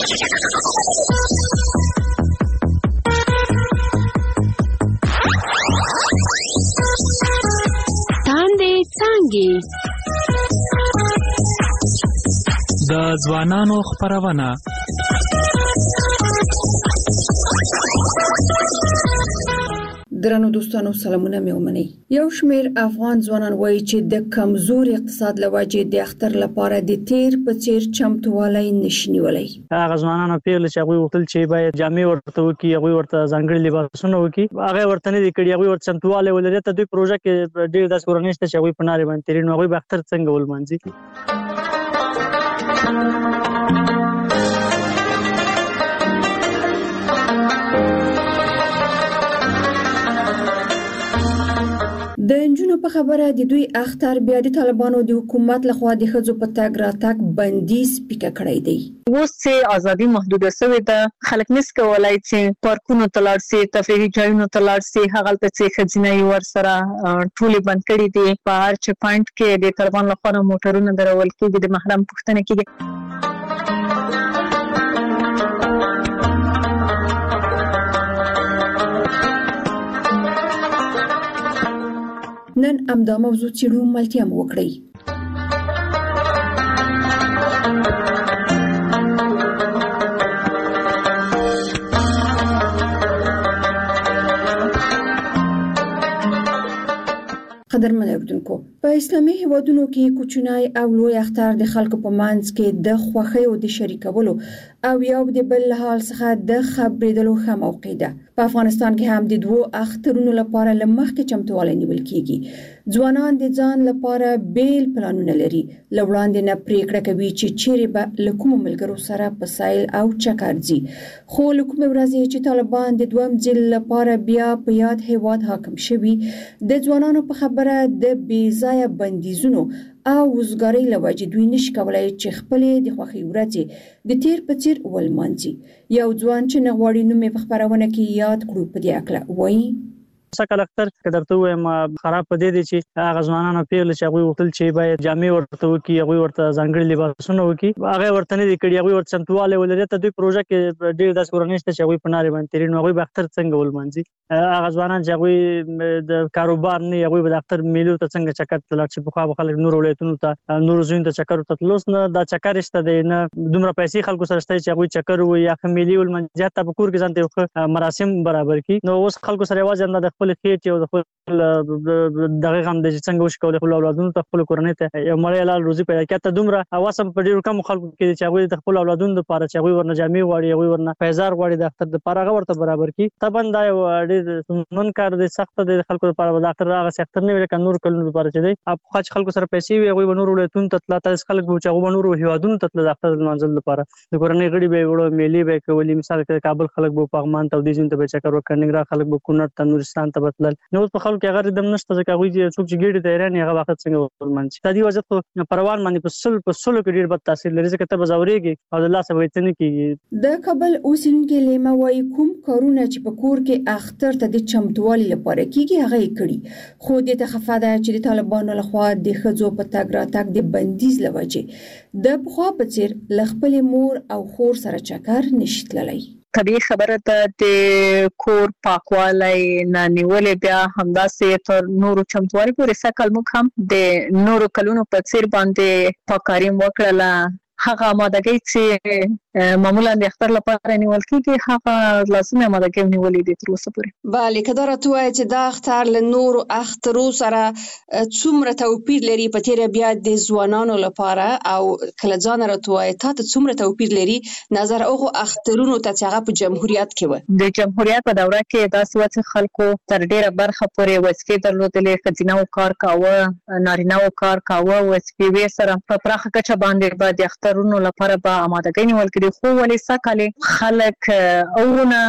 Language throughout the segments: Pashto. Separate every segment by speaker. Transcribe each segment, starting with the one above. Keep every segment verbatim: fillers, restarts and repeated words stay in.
Speaker 1: تاندې څانګې
Speaker 2: د ځوانانو خپرونه.
Speaker 3: درنو دوستانو سلامونه مې ومنئ. یو شمېر افغان ځوانان وایي چې د کمزور اقتصاد له وجې د اختر لپاره د تیر په څیر چمتووالی نشي نیولی.
Speaker 4: هغه ځوانان پیغله چې هغوی غوښتل چې باید جامې ورته وکړي، هغوی ورته ځانګړي لباسونه وکړي، هغه ورته نه دي کړي، هغوی ورته چمتووالی ولري. ته دوی پروژه کې ډېر داسې کورنۍ شته چې هغوی په نارې باندې تېري، نو هغوی به اختر څنګه ولمانځي؟
Speaker 3: د نجونو په خبره د دوی اختر بیا د طالبانو د حکومت لخوا د ښځو په تګ راتګ بندیز پیکه کړی دی.
Speaker 5: اوس چې ازادي محدوده شوې ده، خلک نس کولای چې پارکونو ته لاړ شي، تفریحي ځایونو ته لاړ شي، هغلته چې ښځینه یې ورسره ټولې بند کړي دي. په هر چک پاینټ کې د طالبانو لخوا موټرونه درول کېږي، د محرم پوښتنه کېږي.
Speaker 3: نن امدا موضوع څېړو، ملتیا مو وکړئ. قدرمن اوریدونکو، په اسلامي هیوادونو کې کوچنی او لوی اختر د خلکو په منځ کې د خوښۍ او د شریکولو او یو د بل حال څخه د خبرېدلو ښه موقع ده. په افغانستان کې هم د دوو اخترونو لپاره له مخکې چمتووالی نیول کېږي. ځوانان د ځان لپاره بیل پلانونه لري. له وړاندې نه پریکړه کوي چې چیرې به له کومو ملګرو سره په سیل او چکر ځي. خو له کومې ورځې چې طالبان د دویم ځل لپاره بیا په یاد هیواد حاکم شوي، د ځوانانو په خبره د بې ځایه بندیزونو او وزګارۍ له وجې دوی نشي کولای چې خپلې د خوښۍ ورځې د تیر په څیر ولمانځي. یو ځوان چې نه غواړي نوم یې په خپرونه کې یاد کړو په دې هکله وایي:
Speaker 4: سکل اختر که درته ووایم خراب په دې دی چې هغه ځوانان پیغله چې هغوی غوښتل چې باید جامې ورته وکړي، هغوی ورته ځانګړي لباسونه وکړي، هغه ورته نه دي کړي، هغوی ورته چمتووالی ولري. ته دوی پروژه کې ډېر داسې کورنۍ شته چې هغوی په نارې باندې تېري، نو هغوی به اختر څنګه ولمانځي؟ هغه ځوانان چې هغوی د کاروبار نه، هغوی به د اختر میلو ته څنګه چکر ته لاړ شي؟ پخوا به خلک نورو ولایتونو ته، نورو ځایونو ته چکر ته تلل. اوس نه دا چکر شته دی، نه دومره پیسې خلکو سره شته چې هغوی چکر ووایي یا ښه میلې ولمانځي، حتی په کور کې ځان ته یو ښه مراسم برابر کړي. نو اوس خلکو سره یوازې همدا د خپلې خېټې او د خپل دغه غم د څنګه وشي کولای خپل اولادونو ته، خپل کورنۍ ته یو مړی حلال روزي پیدا کړي. ته دومره واسم په ډېرو کمو خلکو کې چې هغوی د خپل اولادونو لپاره چې هغوی ورنه جامې غواړي، هغوی ورنه پیزار غواړي د اختر دپاره، هغه ورته برابر کړي. طبعا دا یو ډېر ستونزمن کار دی، سخته دی د خلکو لپاره. به د اختر هغسې اختر نه وي لکه نورو کلونو لپاره چې دی. پخوا چې خلکو سره پیسې وي، هغوی به نورو ولایتونو ته تله. داسې خلک به چې هغوی به نورو هېوادونو ته تله د اختر لمانځلو لپاره. د کورنۍ غړي به یې وړه، میلې به یې کولې. مثال کې د کابل خلک به پغمان ته او دې ځایونو ته به یې چکر وکړ، ننګرهار خلک به کونړ ته، نورستان ته به تلل. نو اوس په خلکو کې هغه ردم نشته، ځکه هغوی چې څوک چې ګېډې ته حیران وي هغه به اختر څنګه ولمانځي. دا دې وضعیت خو په روان باندې په سل په سلو کې ډېر بد تاثیر لري، ځکه ته به ځورېږې او د لاسه به یې څه نه کېږي.
Speaker 3: د کابل اوسېدونکې لیمه وایي کوم کارونه چې په کور کې اختر ته د چمتووالي لپاره کېږي هغه یې کړي، خو دې ته خفه ده چې د طالبانو لخوا د ښځو په تګ راتګ د بندیز له وجې د پخوا په څېر له خپلې مور او خور سره چکر نشي تللی.
Speaker 5: طبیعي خبره ده د کور پاکوالی نه نیولې بیا همداسې تر نورو چمتووالي پورې سږ کال موږ هم د نورو کلونو په څېر باندې پاککاري وکړله. هغه آمادګۍ چې معمولا د اختر لپاره نیول کېږي، هغه لازمي آمادګۍ نیولې دي تر اوسه پورې.
Speaker 6: بله، که دا راته ووایې چې دا اختر له نورو اخترو سره څومره توپیر لري په تېره بیا د ځوانانو لپاره، او که له ځانه راته ووایې تا ته څومره توپیر لري نظر هغو اخترونو ته چې هغه په جمهوریت کې وه؟
Speaker 5: د جمهوریت په دوره کې داسې وه چې خلکو تر ډېره برخه پورې وظیفې درلودلې. ښځینه‌و کار کاوه، نارینه‌و کار کاوه، وظیفې وې سره په پراخه کچه باندې به د اخترونو لپاره به آمادګۍ نیول کړي. خو ولې سږ کال خلک اورونه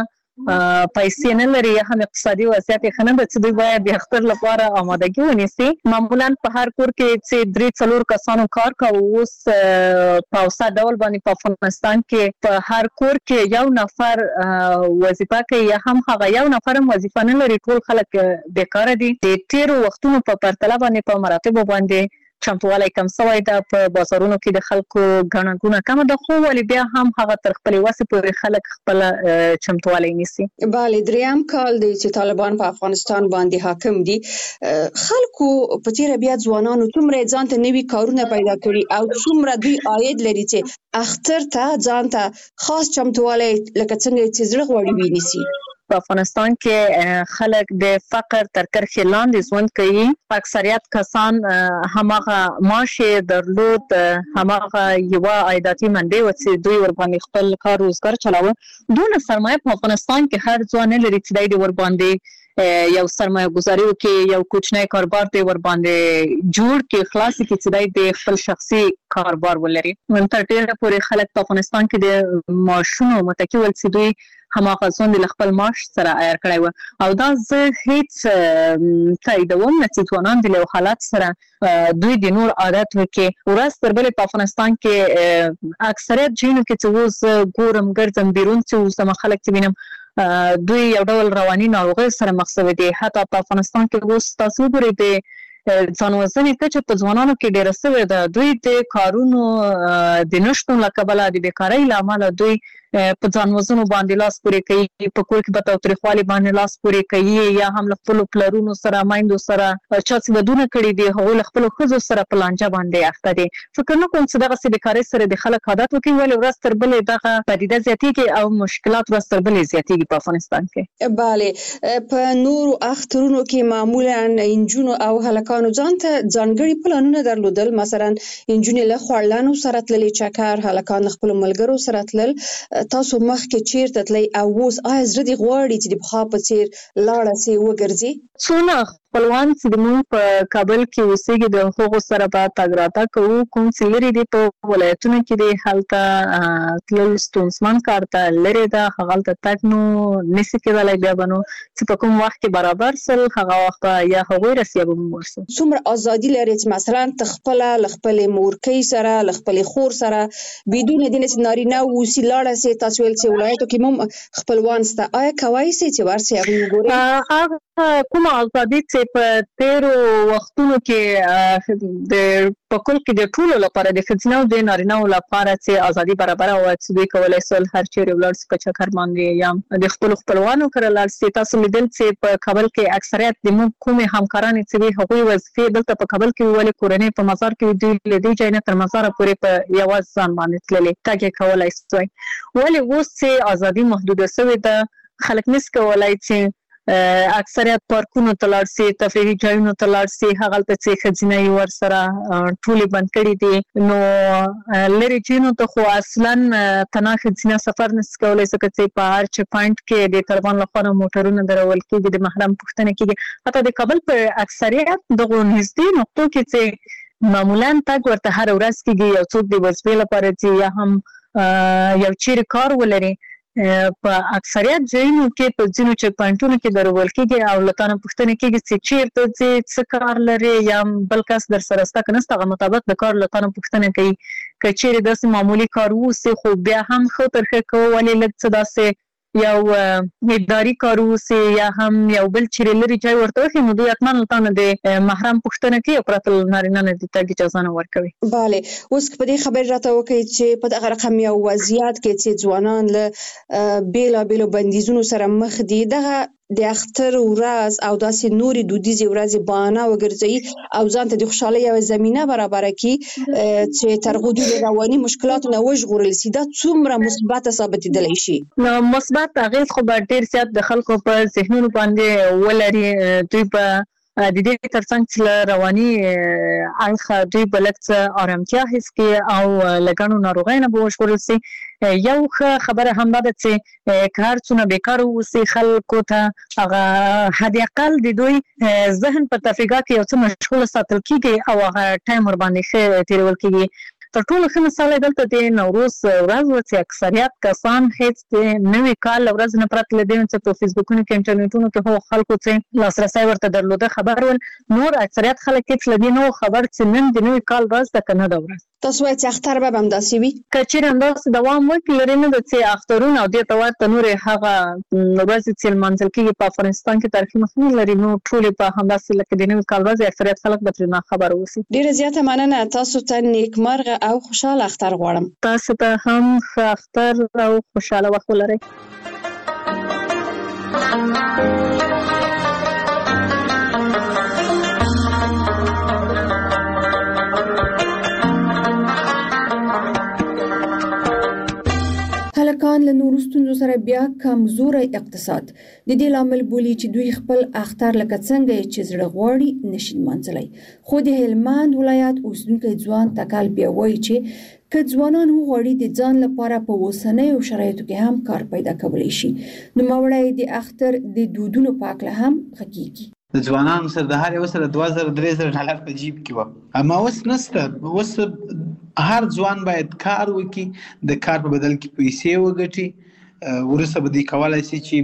Speaker 5: پیسې نه لري، یا هم اقتصادي وضعیت یې ښه نه ده چې دوی باید د اختر لپاره آمادګي ونیسي. معمولا په هر کور کې چې درې څلور کسانو کار کوي. اوس په اوسط ډول باندې په افغانستان کې په هر کور کې یو نفر وظیفه کوي، یا هم هغه یو نفر هم وظیفه نه لري. ټول خلک بیکاره دي. د تېرو وختونو په پرتله باندې په مراتبو باندې چمتووالی کم شوی ده په بازارونو کې د خلکو ګڼه ګوڼه کمه ده، خو ولې بیا هم هغه تر خپلې وسې پورې خلک خپله چمتووالی نیسي.
Speaker 6: بله، دریم کال دی چې طالبان په افغانستان باندې حاکم دي. خلکو په تیره بیا ځوانانو څومره ځان ته نوي کارونه پیدا کړي او څومره دوی عاید لري چې اختر ته ځان ته خاص چمتووالی لکه څنګه چې زړه غواړي ونیسي.
Speaker 5: په افغانستان کې خلک د فقر تر کرښې لاندې ژوند کوي. اکثریت کسان هماغه معاش درلود، هماغه یوه عایداتي منبع و چې دوی ورباندې خپل کار روزګار چلاوه. دونه سرمایه په افغانستان کې هر ځوان نه لري چې دی ورباندې یو سرمایه گذاری وکړي، یو کوچنی کاروبار دی ورباندې جوړ کړي، خلاص کړي چې دی د خپل شخصي کاروبار ولري. تر ډېره پورې خلک په افغانستان کې د معاشونو متکي ول چې دوی هماغه ژوند له خپل معاش سره عیار کړی و، او دا زه هیڅ تاییدوم نه چې ځوانان د یو حالت سره دوی د نور عادت وکړي. ورځ تر بلې په افغانستان کې اکثریت ځایونو کې چې اوس ګورم ګرځم بیرون چې اوس زما خلک چې وینم دوی یو ډول رواني ناروغۍ سره مخ شوي دي. حتی په افغانستان کې اوس تاسو وګورئ د ځان وژنې کچه په ځوانانو کې ډېره شوې ده. دوی د کارونو د نشتون له کبله د بیکارۍ له امله دوی په ځان وژنو باندې لاس پورې کوي، په کور کې به تاوتریخوالي باندې لاس پورې کوي، یا هم له خپلو پلرونو سره میندو سره چا چې ودونه کړي دي هغوی له خپلو ښځو سره په لانجه باندې اخته دي. فکر نه کوم چې دغسې بیکارۍ سره د خلک عادت وکړي، ولې ورځ تر بلې دغه پدیده زیاتېږي او مشکلات ورځ تر بلې زیاتېږي په افغانستان کې.
Speaker 6: بله، په نورو اخترونو کې معمولا نجونو او هلکانو ځان ته ځانګړي پلانونه درلودل. مثلا نجونې له خوړلانو سره تللې چکر، هلکان له خپلو ملګرو سره تلل. تاسو مخکې چیرته تلئ او اوس آیا زړه دې غواړي چې د پخوا په څېر لاړه سې وګرځې؟
Speaker 5: څونه خپلوان چې زموږ په کابل کې اوسېږي د هغو سره به تګ راتګ کوو، کوم چې لرې دي په ولایتونو کې دي هلته تلل ستونزمن کار ته لرې ده، هغلته تګ نو نشي کېدلی. بیا به نو چې په کوم وخت کې برابر سل هغه وخت به یا هغوی رسي یا به موږ ورسو.
Speaker 6: څومره ازادي لري چې مثلا ته خپله له خپلې مورکۍ سره له خپلې خور سره بدون دې نه چې نارینه واوسي لاړه سې؟ تاسو ویل چې ولایتو کې هم خپلوان شته، آیا کولی سې چې ورسې هغوی وګورئ؟
Speaker 5: هغه کومه ازادي چې په تېرو وختونو کې د په کل کې د ټولو لپاره د ښځینه او د نارینه‌و لپاره چې ازادي برابره وه چې دوی کولی سول هر چیرې ولاړ سي په چکر باندې یا د خپلو خپلوانو کره لاړ سي. تاسو لیدل چې په کابل کې اکثریت د موږ کومې همکارانې چې وي هغوی وظیفې دلته په کابل کې وي، ولې کورنۍ په مزار کې وي، دوی له دې ځای نه تر مزاره پورې په یوازې ځان باندې تللې تګ یې کولی سوی. ولې اوس چې ازادي محدوده شوې ده خلک نشي کولی چې اکثریت پارکونو ته لاړ سي، تفریحي ځایونو ته لاړ سي، هغلته چې ښځینه یې ورسره ټولې بند کړي دي. نو لرې ځایونو ته خو اصلا تنها ښځینه سفر نشي کولی، ځکه چې په هر چک پاینټ کې د طالبان لخوا نه موټرونه درول کېږي، د محرم پوښتنه کېږي. حتی د کابل په اکثریت دغو نږدې نقطو کې چې معمولا تګ ورته هره ورځ کېږي، یو څوک د وظیفې لپاره ځي یا هم یو چیرې کار ولري، په اکثریت ځایونو کې په ځینو چک پاینټونو کې درول کېږي او له تا نه پوښتنه کېږي چې چیرته ځې، څه کار لرې، یا بل کس در سره شته که نشته، هغه مطابق د کار له تا نه پوښتنه کوي. که چیرې داسې معمولي کار واوسي خو بیا هم ښه تر ښه کوو، ولې لږ څه داسې یو اداري کار واوسي یا هم یو بل چیرې لرې ځای ورته وښي، نو دوی حتما له تا نه د محرم پوښتنه کوي او پرته له نارینه نه د تګ اجازه نه ورکوي.
Speaker 6: بله، اوس که په دې خبرې راته وکړئ چې په دغه رقم یو وضعیت کې چې ځوانان له بېلابېلو بندیزونو سره مخ دي، دغه د اختر ورځ او داسې نورې دودیزې ورځې بهانه وګرځوي او ځان ته د خوشحالۍ یوه زمینه برابره کړي چې تر هغو دوی له رواني مشکلاتو نه وژغورل سي، دا څومره مثبته ثابتېدلی شي؟
Speaker 5: نو مثبت اغېز خو به ډېر زیات د خلکو په ذهنونو باندې ولري. دوی به د دې ترڅنګ چې له رواني اړخه دوی به لږ څه ارامتیا حس کړي او له ګڼو ناروغیو نه به وژغورل سي. یو ښه خبره همدا ده چې که هر څونه بیکاره واوسي خلکو ته هغه حد اقل د دوی ذهن په تفریحګاه کې یو څه مشغوله ساتل کېږي او هغه ټایم ورباندې ښه تېرول کېږي. تر ټولو ښه مثال یې دلته د نوروز ورځ وه چې اکثریت کسان هېڅ د نوي کال له ورځې نه پرته له دې چې په فیسبوکونو کې انټرنیټونو کې هغو خلکو چې لاسرسی ورته درلوده خبر ول، نور اکثریت خلک هېڅ له دې نه و خبر چې نن د نوي کال ورځ ده که نه ده ورځ.
Speaker 6: تاسو وایي چې اختر به هم داسې وي؟
Speaker 5: که چېرې همداسې دوام وکړي لري نه ده چې اخترونه او دې ته ورته نورې هغه ورځې چې لمانځل کېږي په افغانستان کې تاریخي مخینه لري، نو ټولې به همداسې لکه د نوي کال ورځې اکثریت خلک به ترې ناخبره اوسي.
Speaker 6: ډېره زیاته مننه. تاسو ته نیکمرغه او خوشحاله اختر غواړم.
Speaker 5: تاسو ته هم ښه اختر او خوشحاله وخت ولرئ.
Speaker 3: هلکان له نورو ستونزو سره بیا کمزوری اقتصاد د دې لامل بولي چې دوی خپل اختر لکه څنګه چې زړه غواړي نشي لمانځلی. خو د هلمند ولایت اوسیدونکی ځوان تکل بیا وایي چې که ځوانان وغواړي د ځان لپاره په اوسنیو شرایطو کې هم کار پیدا کولی شي، نو نوموړی د اختر د دودونو په هکله هم غږیږي.
Speaker 7: د ځوانانو سره د هر یو سره دوه زره درې زره ډالر په جیب کې وه، اما اوس نشته. اوس هر ځوان باید کار وکړي، د کار په بدل کې پیسې وګټي، وروسته به دوی کولی شي چې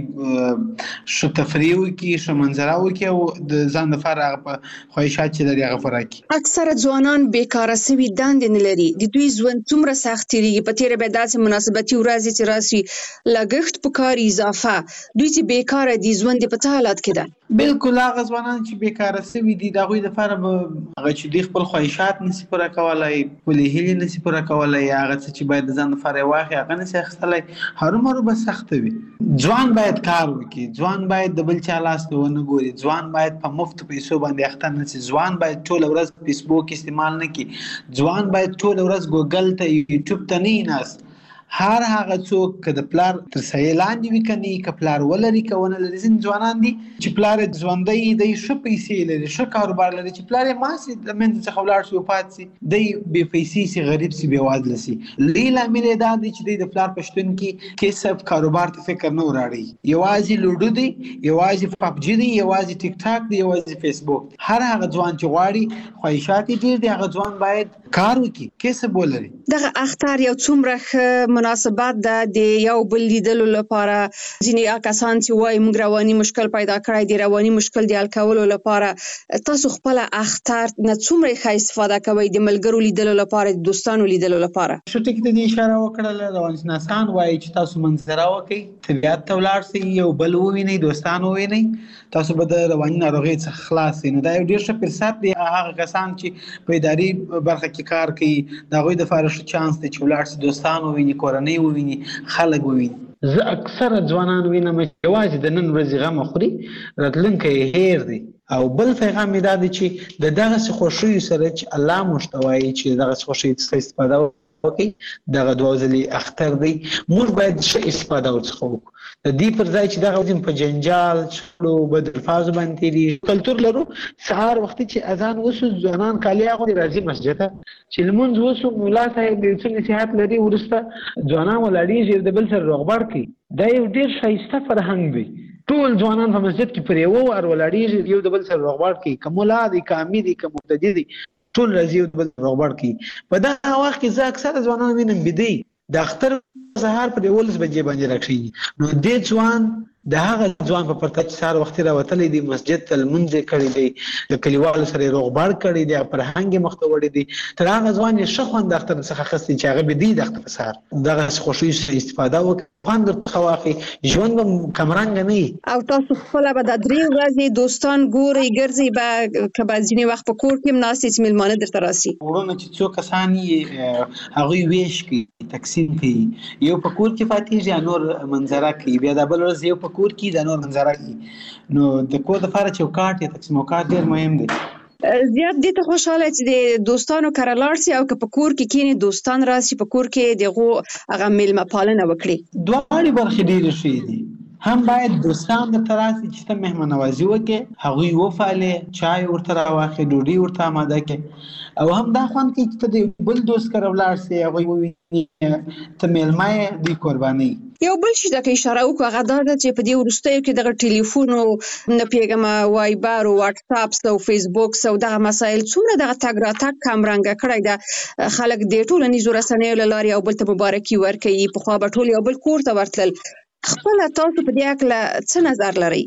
Speaker 7: ښه تفریح وکړي، ښه منظره وکړي او د ځان لپاره هغه په خواهشات چې لري هغه پوره کړي.
Speaker 6: اکثره ځوانان بیکاره سوي دندې نه لري. د دوی ژوند څومره سخت تېرېږي. په تېره بیا داسې مناسبتي ورځې چې راسي لګښت په کار اضافه، دوی چې بیکاره دي ژوند یې په څه حالات کې ده؟
Speaker 7: بالکل هغه ځوانان چې بیکاره سوي دي د هغوی لپاره به هغه چې دوی خپل خواهشات نشي پوره کولی، خپلې هیلې نشي پوره کولی، هغه څه چې باید د ځان لپاره یې واخلي هغه نشي اخیستلی، هرومرو به سخته وي. ځوان باید کار وکړي، ځوان باید د بل چا لاس ته ونه ګوري، ځوان باید په مفتو پیسو باندې اخته نه شي، ځوان باید ټوله ورځ فیسبوک استعمال نه کړي، ځوان باید ټوله ورځ ګوګل ته یوټیوب ته نه ناست. هر هغه څوک که د پلار تر سایې لاندې وي که نه، که پلار ولري که ونه لري. ځینې ځوانان دي چې پلار یې ژوندی دی، ښه پیسې لري، ښه کاروبار لري، چې پلار یې مات شي د منځ څخه ولاړ شي وفات شي، دی بې پیسې شي، غریب شي، بېوزله شي. لوی لامل یې دا دی چې دی د پلار په شتون کې کسب کاروبار ته فکر نه وراړي. یوازې لوډو دی، یوازې پبجي دی، یوازې ټیک ټاک دی، یوازې فیسبوک. هر هغه ځوان چې غواړي خواهشات یې ډېر دي، هغه ځوان باید کار وکړي، کسب ولري.
Speaker 6: دغه اختر یو څومره ښه مناسبت ده د یو بل لیدلو لپاره. ځینې کسان چې وایي موږ رواني مشکل پیدا کړی دی، رواني مشکل د حل کولو لپاره تاسو خپل اختر نه څومره ښه استفاده کوئ د ملګرو لیدلو لپاره، د دوستانو لیدلو لپاره؟
Speaker 7: ښه ټکي ته دې اشاره وکړله. روانشناسان وایي چې تاسو منظره وکړئ، طبیعت ته ولاړ شئ، یو بل ووینئ، دوستان ووینئ، تاسو به د رواني ناروغۍ څخه خلاص شئ. نو دا یو ډېر ښه فرصت دی. هغه کسان چې په اداري برخه کې کار کوي د هغوی دپاره ښه چانس دی چې ولاړ شي، دوستان وویني، کورنۍ وویني، خلک وویني. زه اکثره ځوانان وینم چې یوازې د نن ورځې غم خوري، راتلونکی یې هیر دی. او بل پیغام یې دا دی چې د دغسې خوښیو سره چې الله موږ ته وایي چې دغسې خوښیو څخه استفاده وکړئ، دغه دوه ځلې اختر دی، موږ باید ښه استفاده ورڅخه وکړو. د دې پر ځای چې دغه ورځې په جنجال، شخړو، بد الفاظو باندې تېرېږي. کلتور لرو، سهار وختي چې اذان وسو ځوانان کالي اغوندي راځي مسجد ته، چې لمونځ وسو ملا صاحب یو څه نصیحت لري، وروسته ځوانان ولاړېږي د بل سره روغبړ کوي. دا یو ډېر ښایسته فرهنګ دی. ټول ځوانان په مسجد کې پر یوه وار ولاړېږي، یو د بل سره روغبړ کوي، که ملا دی، که امیر دی، که مقتدي دی، ټول راځي یو د بل روغبړ کوي. په دغه وخت کې زه اکثره ځوانان وینم بیده د اختر سهار پر یولس بجې باندې راکښېږي. نو دې ځوان د هغه ځوان په پرتله چې سهار وختي راوتلی دی، مسجد ته لمونځ یې کړی دی، د کلیوالو سره یې روغبړ کړی دی، فرهنګ یې مخته وړی دی، تر هغه ځوان یې ښه خوند د اختر څخه اخیستی چې هغه بیده د اختر سهار دغسې خوښیو څخه استفاده وکړي، خوند ورڅخه واخلي، ژوند به کمرنګه نه وي.
Speaker 6: او تاسو خپله به دا درې ورځې دوستان ګورئ، ګرځئ به، که به ځینې وخت په کور کې هم ناست یې چې میلمانه درته راسي؟ وروڼه چې څو کسان یې هغوی ویش کوي، تقسیم کوي، یو په کور کې پاتېږي یا نور منظره کوي، بیا دا بل ورځ یو په کور کې دا نور منظره کوي. نو د کور دپاره چوکاټ یا تقسیم اوقات ډېر مهم دی. زیات دې ته خوشحاله چې د دوستانو کره لاړ سي، او که په کور کې کینې دوستان راسي، په کور کې دغو هغه میلمه پالنه وکړي. دواړې برخې ډېرې ښې دي. هم باید دوستان درته راسي چې ته مهمان نوازي وکړې، هغوی وپالې، چای ورته راواخلې، ډوډۍ ورته اماده کړې، او هم دا خوند کوي چې ته د بل دوست کره ولاړ سې، هغوی وویني ته میلمه یې، دوی قربانۍ. یو بل شي ته که اشاره وکړو هغه دا ده چې په دې وروستیو کې دغه ټلیفون او نه پوهېږمه وایبر او واټساپس او فیسبوکس او دغه مسایل څومره دغه تګ راتګ کمرنګه کړی ده. خلک د ټولنیزو رسنیو له لارې یو بل ته مبارکي ورکوي. پخوا به ټول یو بل کور ته ورتلل. خپله تاسو په دې هکله څه نظر لرئ؟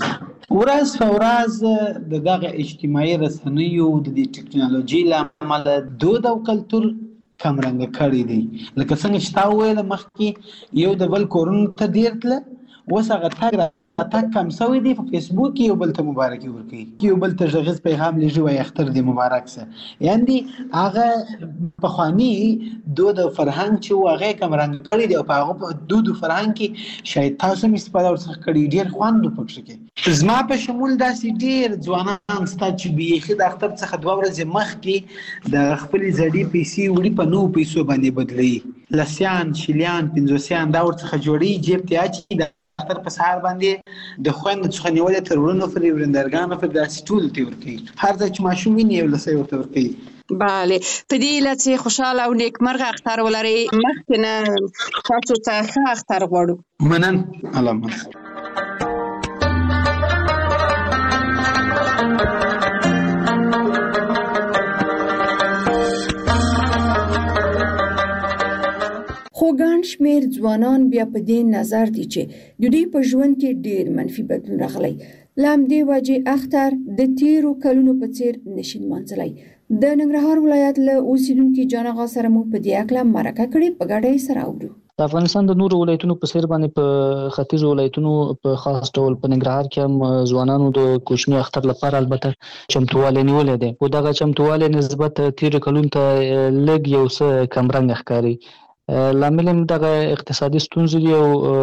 Speaker 6: ورځ په ورځ د دغه اجتماعي رسنیو د دې ټکنالوژۍ له امله دود او کلتور
Speaker 7: کمرنګ کړی دی. لکه څنګه چې تا وویل مخکې یو د بل کورونو ته ډیر تله، اوس هغه تګ را تک کم سوی دی. په فیسبوک کې یو بل ته مبارکي ورکوي، یو بل ته غږیز پیغام لیږي وایي اختر دې مبارک سه. یعنې هغه پخواني دود او فرهنګ چې و هغه یې کمرنګ کړی دی او په هغه په دود او فرهنګ کې شاید تاسو هم استفاده ورڅخه کړې، ډېر خوند و پکښې کې. زما په شمول داسې ډېر ځوانان سته چې بیخي د اختر څخه دوه ورځې مخکې د خپلې زړې پیسې وړي په نوو پیسو باندې بدلوي، لسیان، شلیان، پنځوسیان دا ورڅخه جوړوي، جیب ته اچوي، د اختر په سهار باندې د خویندو څخه نیولې تر وروڼو پورې ورندرګانو پورې داسې ټولو ته ورکوي. هر ځای چې ماشوم ویني یو لسی ورته ورکوي.
Speaker 6: بله، په دې هیله چې خوشحاله او نیکمرغه اختر ولرئ. مخکې نه تاسو ته ښه اختر غواړو.
Speaker 7: منن الله منن.
Speaker 3: خو ګڼ شمېر ځوانان بیا په دې نظر دي چې د دوی په ژوند کې ډېر منفي بدلون راغلی. له همدې وجې اختر د تیرو کلونو په څېر نشي نمانځلی. د ننګرهار ولایت له اوسیدونکي جان آغا سره مو په دې هکله مرکه کړې، په ګډه یې سره اورو.
Speaker 8: د افغانستان د نورو ولایتونو په څېر باندې په ختیځو ولایتونو په خاص ډول په ننګرهار کې هم ځوانانو د کوچني اختر لپاره البته چمتووالی نیولی دی، خو دغه چمتووالی نسبت تیرو کلونو ته لږ یو څه کمرنګه ښکاري. لامل هم دغه اقتصادي ستونزې دي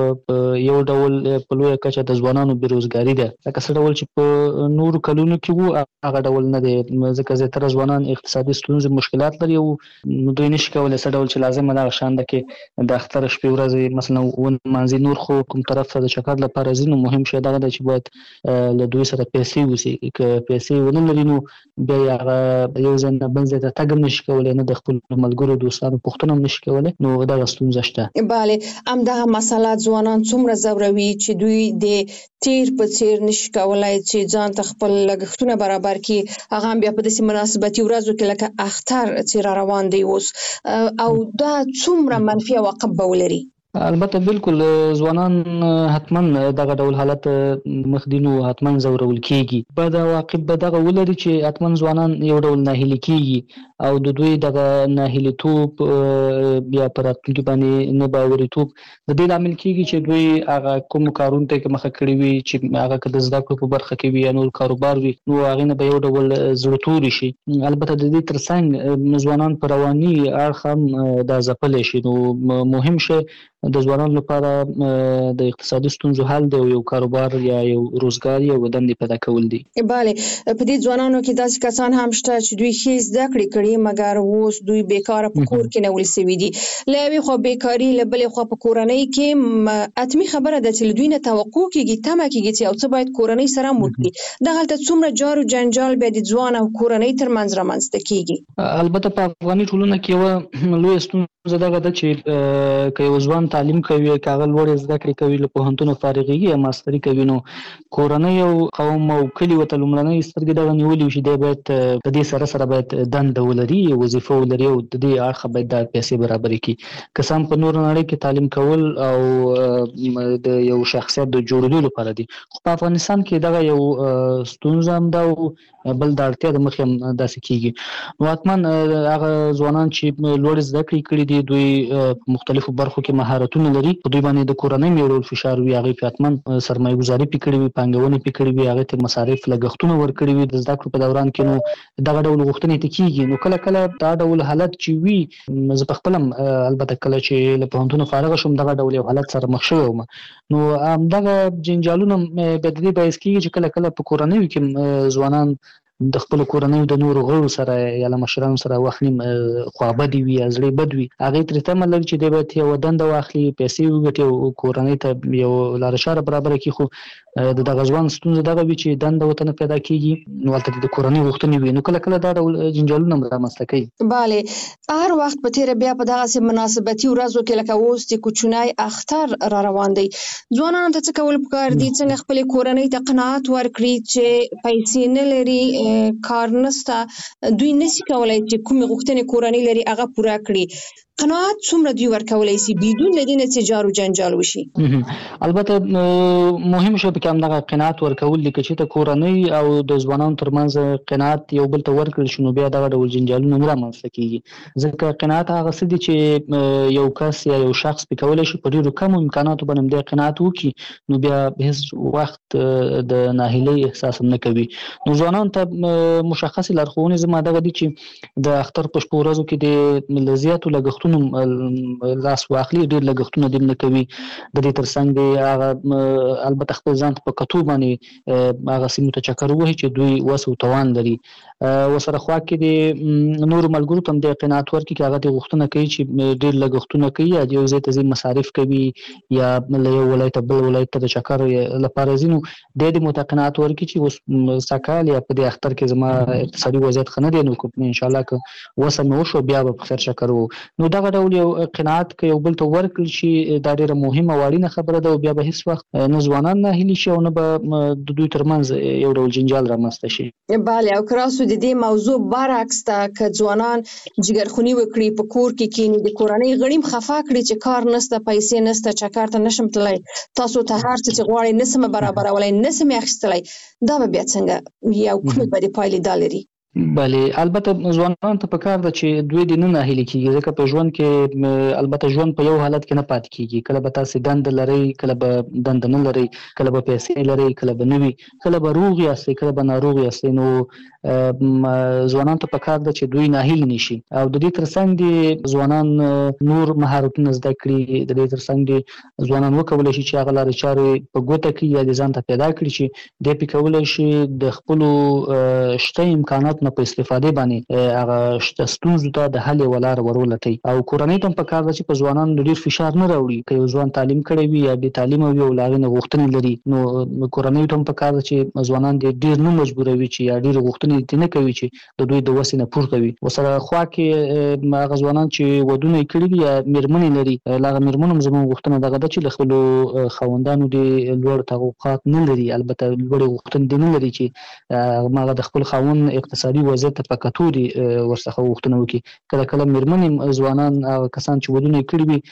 Speaker 8: او یو ډول په لویه کچه د ځوانانو بېروزګاري ده. لکه څه ډول چې په نورو کلونو کې وو هغه ډول نه دی، ځکه زیاتره ځوانان اقتصادي ستونزې مشکلات لري او دوی نشي کولی څه ډول چې لازمه دغه شان ده کې د اختر شپې ورځې مثلا ونمانځي. نور خو کوم طرف ته د چکر لپاره ځي، نو مهم شی دغه ده چې باید له دوی سره پیسې وسي. که پیسې ونه لري نو بیا یې هغه یو ځای نه بل ځای ته تګ هم نشي کولی، نه د خپلو ملګرو دوستانو پوښتنه هم نشي کولی، نو دغه ستونزه شته.
Speaker 6: بله، همدغه مسله ځوانان څومره ځوروي چې دوی د تیر په څیر نشي کولای چې ځان ته خپل لګښتونه برابر کړي، هغه هم بیا په داسې مناسبتي ورځو کې لکه اختر چې را روان دی اوس، او دا څومره منفي عواقب به ولري.
Speaker 8: البته بالکل ځوانان حتما دغه ډول حالت مخ دي، نو حتما ځورول کیږي. بد عواقب به دغه ولري چې حتما ځوانان یو ډول ناهیلي کیږي او د دوی دغه ناهیلیتوب بیا په راتلونکي باندې نه باورېتوب د دې لامل کیږي چې دوی هغه کوم کارونو ته مخه کړي وي چې هغه که د زده کړو په برخه کې وي یا نور کاروبار وي، نو هغې نه به یو ډول زړه توري شي. البته د دې ترڅنګ ځوانان په رواني اړخ هم دا ځپلی شي. نو مهم شی د ځوانانو لپاره د اقتصادي ستونزو حل دی او یو کاروبار یا یو روزګار یا دندې پیدا کول دي.
Speaker 6: بله، په دې ځوانانو کې داسې کسان هم شته چې دوی ښې زده کړې کړي مګر اوس دوی بیکاره په کور کې نیول سوي دي. له یوې خوا بیکاري، له بلې خوا په کورنۍ کې حتمي خبره ده چې له دوی نه توقع کېږي، تمه کېږي چې یو څه باید کورنۍ سره هم وکړي. دغلته څومره جار و جنجال بیا د ځوان او کورنۍ ترمنځ رامنځته کېږي.
Speaker 8: البته په افغاني ټولنه کې یوه لویه ستونزه دغه ده چې که یو ځوان تعلیم کوي، که هغه لوړې زده کړې کوي، له پوهنتونه فارغېږي یا ماستري کوي، نو کورنۍ او قوم او کلي ورته لومړنۍ سترګې دغه نیولې وي چې دی باید په دې سره سره باید دنده ولري، وظیفه ولري او د دې اړخه باید دا پیسې برابرې کړي. که څه هم په نوره نړۍ کې تعلیم کول او د یو شخصیت د جوړېدو لپاره دي، خو په افغانستان کې دغه یو ستونزه هم ده او بل د اړتیا د مخې هم داسې کېږي. نو حتما هغه ځوانان چې لوړې زده کړې کړي دي، دوی په مختلفو برخو کې مهارتونه لري، په دوی باندې د کورنۍ یو ډول فشار وي، هغې پې حتما سرمایه ګزاري پې کړې وي، پانګونې پې کړې وي، هغې ته مصارف لګښتونه ورکړي وي د زده کړو په دوران کې، نو دغه ډول غوښتنې ته کېږي. نو کله کله دا ډول حالت چې وي، زه پخپله هم البته کله چې له پوهنتونه فارغه شوم دغه ډول یو حالت سره مخ شوی وم، نو همدغه جنجالونه بیا د دې باعث کېږي چې کله کله په کورنیو کې ځوانان د خپل کورنیو د نورو غړو سره یا له مشرانو سره وخت نیم خوابدي وي یا زړه بد وي، هغې ترې تمه لري چې دی باید یوه دنده واخلي، پیسې وګټي او کورنۍ ته یو لاره چاره برابره کړي. خو د دغه ځوان ستونزه دغه وي چې دنده ورته نه پیدا کېږي، نو هلته د کورنۍ غوښتنې وي، نو کله کله دا ډول جنجالونه هم رامنځته کوي.
Speaker 6: بله، هر وخت په تېره بیا په دغسې مناسبتي ورځو کې لکه اوس د کوچنی اختر را روان دی، ځوانانو ته څه کول پکار دي؟ څنګه خپلې کورنۍ ته قناعت ورکړي چې پیسې نه لري، کار نسته، دوی نشي کولای چې کومې غوښتنې کورنۍ لري هغه پوره کړي. قناعت څومره دوی ورکولای شي بدون لدینه چې جار او جنجال وشي؟
Speaker 8: البته مهم شو په کوم دغه قناعت ورکول لیک چې ته کورنۍ او د ځوانانو ترمنځ قناعت یو بل ته ورکړل شنو بیا دغه ډول جنجالونه نه رامنځته کیږي ځکه قناعت هغه څه دي چې یو کس یا یو شخص په کولای شي په ډیرو کم امکاناتو باندې د قناعت وکړي نو بیا هیڅ وخت د ناهیلۍ احساس نه کوي. نو ځوانانو ته مشخص لارښوونې زما دغه دي چې د اختر په شپو ورځو کې د لزیاتو لګښتونو لاس واخلي ډیر لګښتونه دې نه کوي د دې ترڅنګ دی هغه البته خپل ځان په کتو باندې هغه سیمو ته چکر وهي چې دوی وس او توان لري وسره خوا کې د نور ملګرو ته د قناعت ورکړي چې هغه د غوښتنه کوي چې ډیر لګښتونه کوي یا یو ځای ته ځي مصارف کوي یا له یو ولایت بل ولایت ته د چکر لپاره ځي نو د دې متقنات ورکړي چې اوس سکال یا په دې اختر کې زما اقتصادي وضعیت ښه نه دی نو کوم ان شاء الله که وسه مې وشو بیا به په خیر چکر وو نو دغه ډول یو قناعت کې یو بل ته ورکړل شي دا ډیره مهمه واړینه خبره ده او بیا به هیڅ وخت نه ځوانان نه هیلي شي او نه به د دوی ترمنځ یو ډول جنجال رامنځته شي.
Speaker 6: بله او کراسو د دې موضوع برعکس ته که ځوانان جګرخونی وکړي په کور کې کینی د کورنۍ غړیم خفا کړي چې کار نسته پیسې نسته چکر ته نشم تللی تاسو ته هر څه چې غواړئ نسمه برابرولای نسمه اخیستلی دا به بیا څنګه یو کومې به د پایلې دا لري؟
Speaker 8: بله البته ځوانانو ته پکار ده چې دوی د نه ناهیلي کیږي ځکه په ژوند کې البته ژوند په یو حالت کې نه پاتې کیږي کله به تاسو دند لرئ کله به دند نه لرئ کله به پیسې لرئ کله به نه وي کله به روغ یاستئ کله به ناروغ یاستئ نو ځوانانو ته پکار ده چې دوی ناهیلي نشي او د دې ترڅنګ دي ځوانان نور مهارتونه زده کړي د دې ترڅنګ دي ځوانان وکولای شي چې هغه لارې چارې په ګوته کړي یا د ځان ته پیدا کړي چې دوی په کولای شي د خپلو شته امکانات په استفاده باندې هغه شته ستونزو ته د حل ولار ورولټي او کورنۍ ته په کار ده چې په ځوانانو ډیر فشار نه راوړي که یو ځوان تعلیم کړی وي یا به تعلیم وي او لاغې غوښتنې لري نو کورنۍ ته په کار ده چې ځوانان ډیر نه مجبوروي چې یا ډیر غوښتنې نه کوي چې د دوی د وسې نه پورته وي وسره خوا کې هغه ځوانان چې ودونه کړي دي یا میرمنې لري لاغه میرمنو زموږ غوښتنه دغه ده چې خپل خوندانو د لوړ توقعات نه لري البته لوړ غوښتنې نه لري چې هغه د خپل خوند اقتصادي وضعیت په کتو دي ورڅخه غوښتنه وکړي کله کله میرمنې ځوانان هغه کسان چې ودونه کړي وي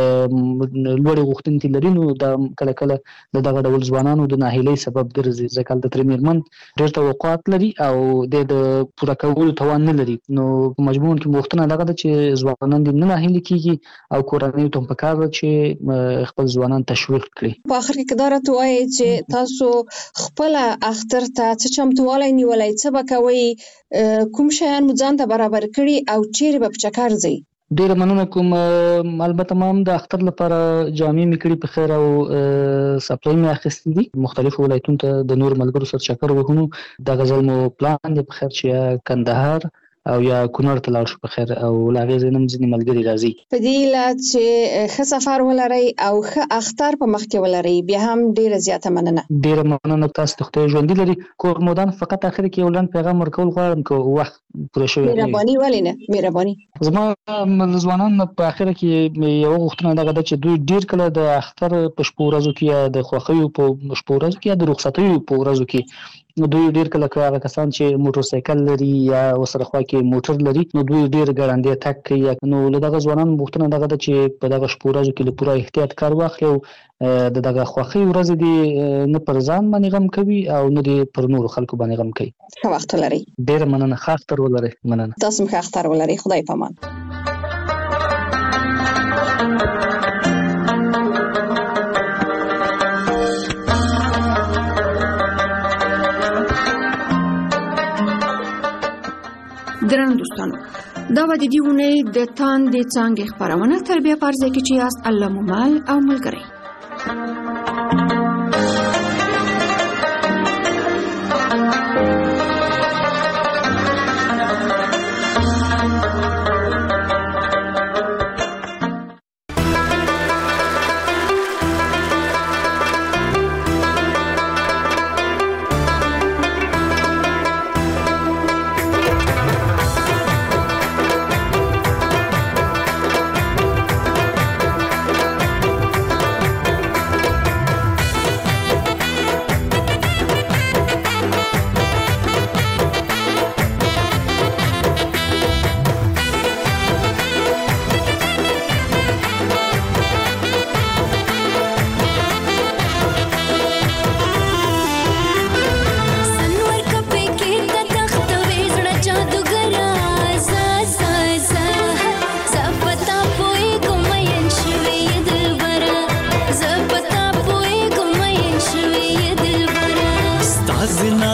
Speaker 8: لوړې غوښتنې لري نو دا کله کله د دغه ډول ځوانانو د ناهیلۍ سبب ګرځي ځکه د تر میرمن ډېر توقعات لري او د پوره کولو توان نه لري نو په مجموع کې غوښتنه دغه ده چې ځوانان دې نه ناهیلي کیږي او کورنۍ ته په کار ده چې خپل ځوانان تشویق کړي.
Speaker 6: په اخر کې دا راته وایي چې تاسو خپل اختر ته څه چمتووالی نیولی څه به کوئ کوم شیان مو ځان ته برابر کړي او چیرې به په چکر ځئ؟
Speaker 8: ډیره مننه کوم البته ما هم د اختر لپاره جامې مې کړي په خیر او سپلای مې اخیستي دي مختلفو ولایتونو ته د نور ملګرو سره چکر وهو د غزل مو پلان دی په خیر چې کندهار او یا کونړ ته لاړ شو په خیر او لاغې زینم ځینې ملګري راځي
Speaker 6: په دې لات چې ښه سفر ولرئ او ښه اختر په مخ کې ولرئ بیا هم ډیره زیاته مننه.
Speaker 8: ډیره مننه تاسو ته خدای ژوندي لري کور مودان فقط اخر کې یو لاند پیغام ورکول غواړم که وخت پوره شوی
Speaker 6: مهرباني ولې نه مهرباني
Speaker 8: زما ځوانان په اخر کې یو غوښتنه دغه ده چې دوی ډیر کله د اختر په شپو ورځو کې یا د خوښیو په شپو ورځو کې یا د رخصتیو په ورځو کې دوی ډیر کله هغه کسان چې موټر سایکل لري یا وسره خوا کې موټر لري نو دوی ډیر ګړندې تک کوي نو له دغه ځوانانو غوښتنه دغه ده چې په دغه شپو ورځو کې له پوره احتیاط کار واخلي او د دغه خوښي ورځ دي نه پر ځان باندې غم کوي او نه دي پر نور خلکو باندې غم کوي.
Speaker 6: ښه وخت لرئ.
Speaker 8: ډیر مننه ښه اختر ولرئ. مننه
Speaker 6: تاسو هم ښه اختر ولرئ. خدای پامان.
Speaker 3: درنو دوستانو دا و د دې اونۍ د تاندې څانګې خپرونه تر بیا په ارزه کې چې یاست الله مو مل او ملګری.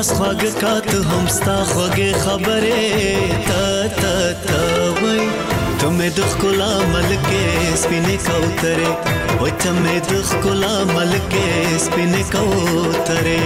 Speaker 9: لاس خواږه کات هم ستا خوږې خبرې تا تا تا وای ته مې د ښکلا ملکې سپینې کوترې وای ته مې د ښکلا ملکې سپینې کوترې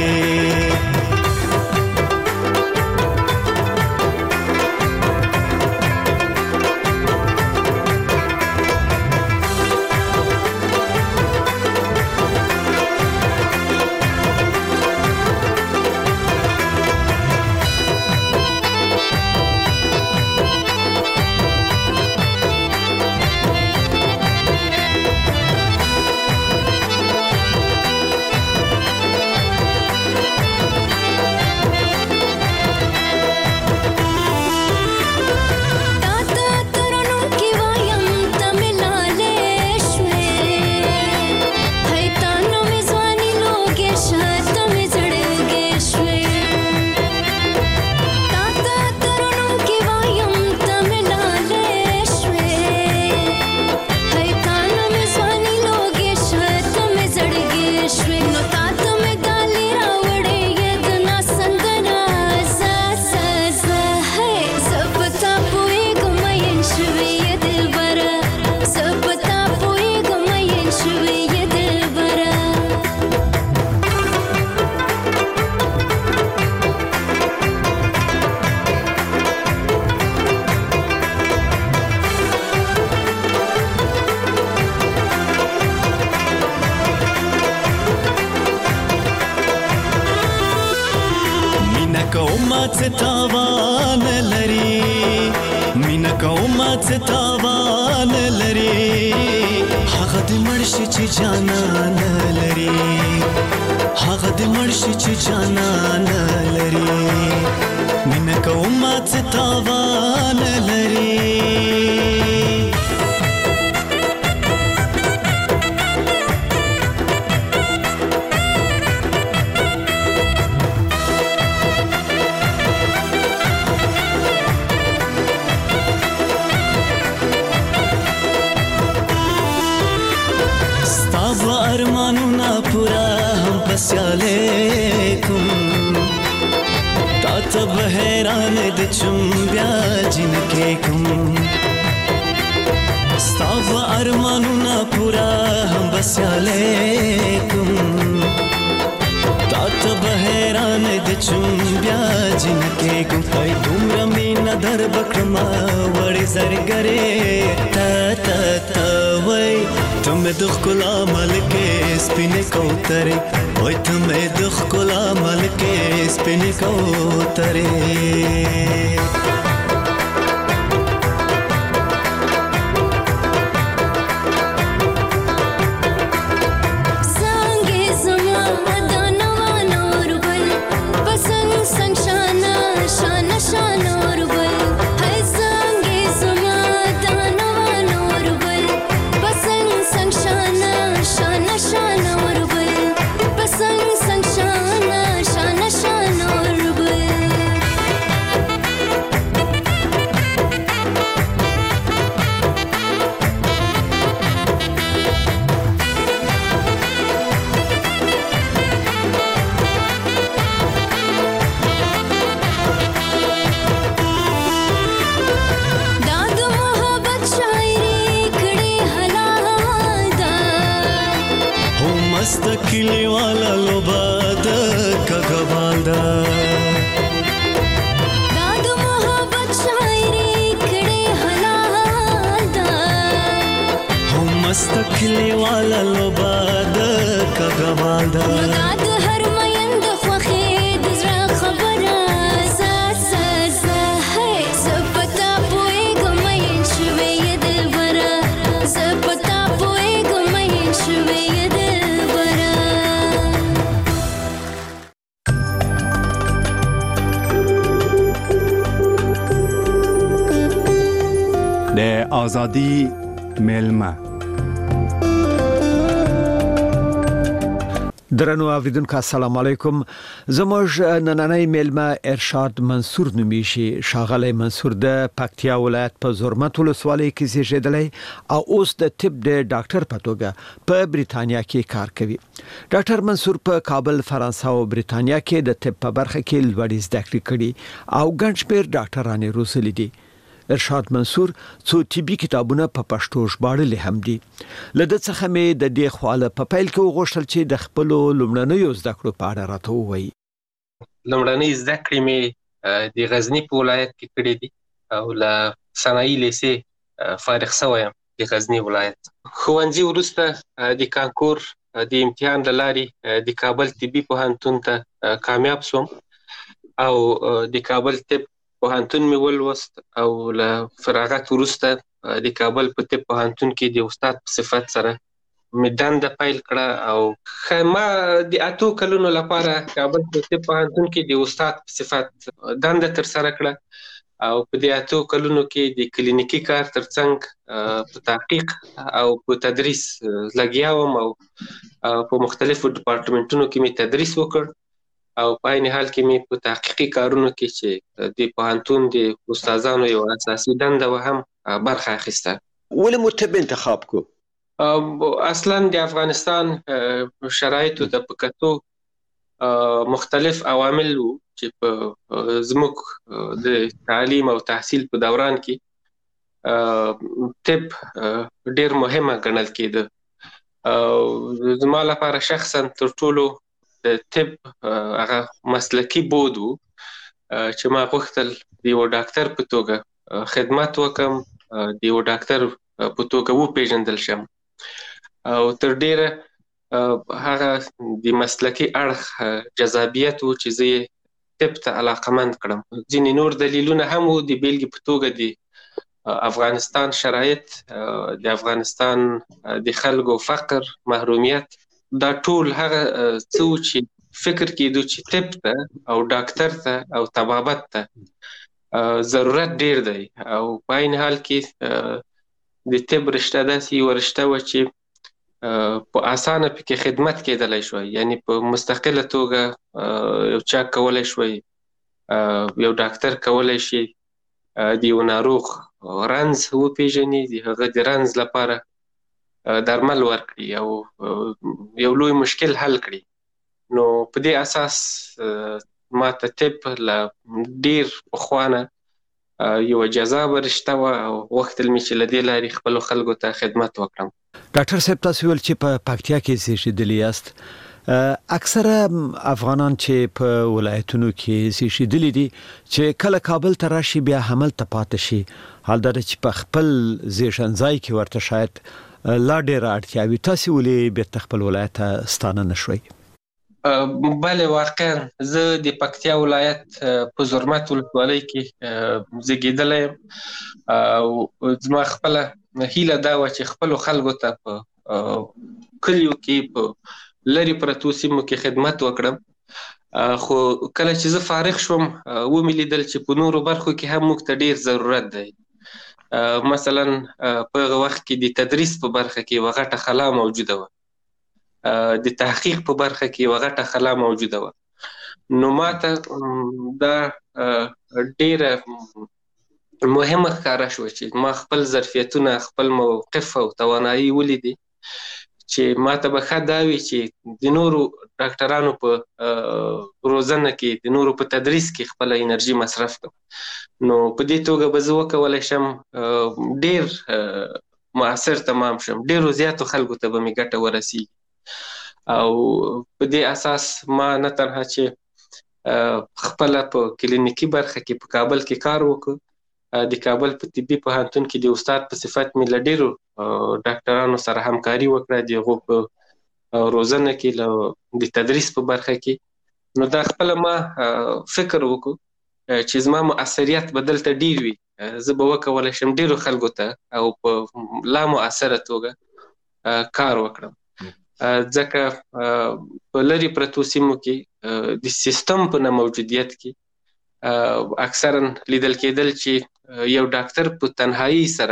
Speaker 10: آزادی میلمه درنو اوریدونکو السلام علیکم. زموږ نننۍ میلمه ارشاد منصور نومیږي. ښاغلی منصور د پکتیا ولایت په زرمت ولسوالۍ کې زیږیدلی او اوس د طب د ډاکټر په توګه په بریتانیا کې کار کوي. ډاکټر منصور په کابل، فرانسه او بریتانیا کې د طب په برخه کې لوړې زده کړې کړې او ګڼ شمېر ډاکټران روزلي دي. ارشاد منصور څو طبي کتابونه په پښتو ژباړلي هم دي. له ده څخه مې د دې خواله په پیل کې وغوښتل چې د خپلو لومړنیو زده کړو په اړه راته ووایي.
Speaker 11: لومړنۍ زده کړې مې د غزني په ولایت کې کړې دي او له صنایي لیسې فارغ شوی یم د غزني ولایت. ښوونځي وروسته د کانکور د امتحان له لارې د کابل طبي پوهنتون ته کامیاب شوم او د کابل طب پوهنتون مې ولوست او له فراغت وروسته د کابل په طب پوهنتون کې د استاد په صفت سره مې دنده پیل کړه او ما د اتو کلونو لپاره کابل په طب پوهنتون کې د استاد په صفت دنده ترسره کړه او په دې اتو کلونو کې د کلینیکي کار ترڅنګ په تحقیق او په تدریس لګیا وم او په مختلفو ډپارټمنټونو کې مې تدریس وکړ او په عین حال کې مې په تحقیقي کارونو کې چې د پوهنتون د استادانو یو اساسي دنده و هم برخه اخیسته.
Speaker 12: ولې مو طب انتخاب کو؟
Speaker 11: اصلا د افغانستان شرایطو ته په کتو مختلف عوامل وو چې په زموږ د تعلیم او تحصیل په دوران کې طب ډېر مهمه ګڼل کېده. زما لپاره شخصا تر ټولو د طب هغه مسلکي بود وو چې ما غوښتل د یو ډاکټر په توګه خدمت وکم، د یو ډاکټر په توګه وپېژندل شم او تر ډېره هغه د مسلکي اړخ جذابیت وو چې زه یې طب ته علاقمند کړم. ځینې نور دلیلونه هم وو، د بیلګې په توګه د افغانستان شرایط، د افغانستان د خلکو فقر، محرومیت، دا ټول هغه څه چې فکر کېدو چې طب ته او ډاکټر ته او طبابت ته ضرورت ډېر دی او په عین حال کې د طب رشته داسې یوه رشته وه چې په اسانه پکې خدمت کېدلی شوی، یعنی په مستقله توګه یو چا کولی شوی، یو ډاکټر کولی شي د یو ناروغ رنځ وپېژني، د هغه د رنځ لپاره درمل ورکړي او یو لوی مشکل حل کړي. نو په دې اساس ما ته طب له ډېر پخوا نه یوه جذابه رشته وه او غوښتل مې چې له دې لارې خپلو خلکو ته خدمت وکړم.
Speaker 10: ډاکټر صاحب، تاسو ویل چې په پکتیا کې زیږېدلي یاست. اکثره افغانان چې په ولایتونو کې زیږېدلي دي چې کله کابل ته راشي بیا هملته پاتې شي، حال دا ده چې په خپل زیږنځای کې ورته شاید لا ډېره اړتیا وي. تاسې ولې بیرته خپل ولایت ته ستانه نه شوئ؟
Speaker 11: بله، واقعا زه د پکتیا ولایت په زرمت ولسوالۍ کې زیږېدلی یم او زما خپله هیله دا وه چې خپلو خلکو ته په کلیو کې په لرې پرتو سیمو کې خدمت وکړم. خو کله چې زه فارغ شوم ومې لیدل چې په نورو برخو کې هم موږ ته ډېر ضرورت دی. مثلا په هغه وخت کې د تدریس په برخه کې یوه غټه خلا موجوده وه، د تحقیق په برخه کې یوه غټه خلا موجوده وه. نو ما ته دا ډېره مهمه ښکاره شوه چې ما خپل ظرفیتونه، خپل موقف او توانایي ولیدې چې ما ته به ښه دا وي چې د نورو ډاکټرانو په روزنه کې، د نورو په تدریس کې خپله انرژي مصرف کړم. نو په دې توګه به زه وکولی شم ډېر مؤثر تمام شم، ډېرو زیاتو خلکو ته به مې ګټه ورسیږي. او په دې اساس ما نه تنها چې خپله په کلینیکي برخه کې په کابل کې کار وکړ، د کابل په طبي پوهنتون کې د استاد په صفت مې له ډېرو ډاکټرانو سره همکاري وکړه، د هغو په روزنه کې، له د تدریس په برخه کې. نو دا خپله ما فکر وکړو چې زما مؤثریت به دلته ډېر وي، زه به وکولی شم ډېرو خلکو ته او په لا مؤثره توګه کار وکړم. ځکه په لرې پرتو سیمو کې د سیستم په نه موجودیت کې اکثرا لیدل کېدل چې یو ډاکټر په تنهایی سره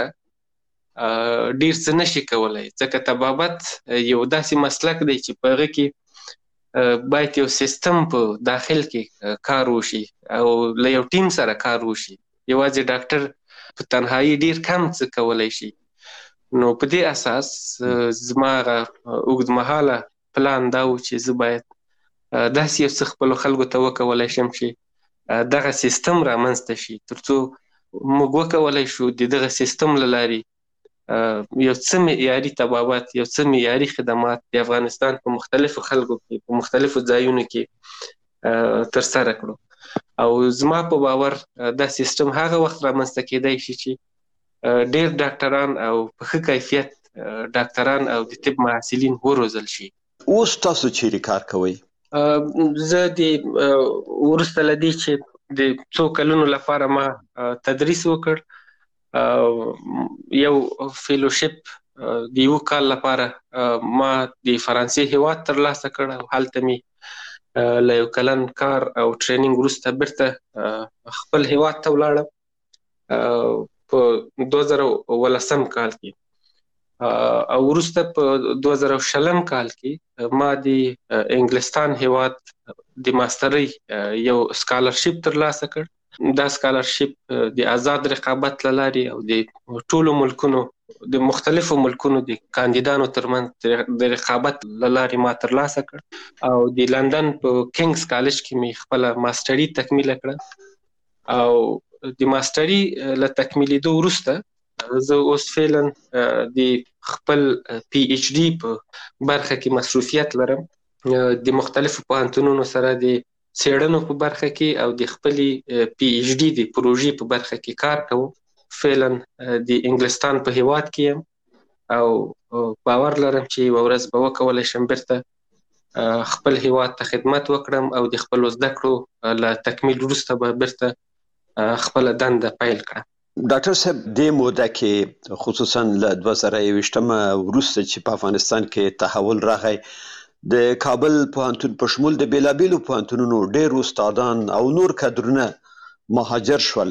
Speaker 11: ډیر څه نشي کولای، ځکه طبابت یو داسې مسلک دی چې په هغه کې باید یو سیستم په داخل کې کار وشي او له یو ټیم سره کار وشي. یوازې ډاکټر په تنهایی ډیر کم څه کولی شي. نو په دې اساس زما اوږدمهاله پلان دا و چې زه باید داسې یو څه خپلو خلکو ته وکولی شم چې دغه سیستم رامنځته شي تر څو موږ وکولی شو د دغه سیستم له لارې یو څه معیاري طبابت، یو څه معیاري خدمات د افغانستان په مختلفو خلکو کې په مختلفو ځایونو کې ترسره کړو. او زما په باور دا سیستم هغه وخت رامنځته کېدای شي چې ډېر ډاکټران او په ښه کیفیت ډاکټران او د طب محصلین وروزل شي.
Speaker 12: اوس تاسو چیرې کار کوئ؟
Speaker 11: زه د وروسته له دې چې د څو کلونو لپاره ما تدریس وکړ، یو فیلوشپ د یو کال لپاره ما د فرانسې هیواد ترلاسه کړ او هلته مې له یو کلن کار او ټریننګ وروسته بیرته خپل هیواد ته ولاړم په دوه زره ولسم کال کې. او وروسته په دوه زره شلم کال کې ما د انګلستان هیواد د ماسترۍ یو سکالرشپ ترلاسه کړ. دا سکالرشپ د آزاد رقابت له لارې او د ټولو ملکونو د مختلفو ملکونو د کاندیدانو ترمنځ د رقابت له لارې ما ترلاسه کړ او د لندن په کینګز کالج کې مې خپله ماستري تکمیله کړه. او د ماستري له تکمیلېدو وروسته زه اوس فعلا د خپل پی ایچ ډي په برخه کې مصروفیت لرم. د مختلفو پوهنتونونو سره د څېړنو په برخه کې او د خپلې پی ایچ ډي د پروژې په برخه کې کار کوم. فعلا د انګلستان په هیواد کې یم او باور لرم چې یوه ورځ به وکولی شم بیرته خپل هیواد ته خدمت وکړم او د خپلو زده کړو له تکمیل وروسته به بیرته خپله دنده پیل کړم.
Speaker 12: ډاکټر صاحب دې موده کې خصوصا له دوه زره یوویشتم وروسته چې په افغانستان کې تحول راغی، د کابل پوهنتون په شمول د بیلابیلو پوهنتونونو ډېر استادان او نور کادرونه مهاجر شول.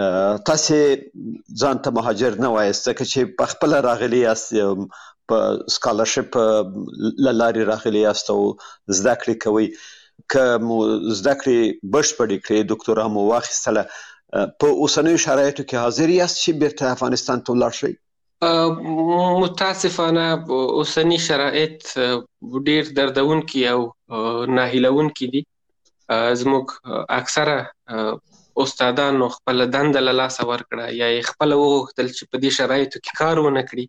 Speaker 12: تاسې ځان ته مهاجر نه وایاست ځکه چې په خپله راغلي یاست، په سکالرشپ له لارې راغلي یاست او زده کړې کوئ. که مو زده کړې بشپړې کړې، دوکتورا مو واخیستله، په اوسنیو شرایطو کې حاضر یاست چې بیرته افغانستان ته ولاړ شئ؟
Speaker 11: متاسفانه اوسنی شرایط ډیر دردونکي او ناهیلونکي دي. زموږ اکثره استادانو خپل دنده له لاسه ورکړه یا یې خپله وغوښتل چې په دې شرایطو کې کار ونه کړي،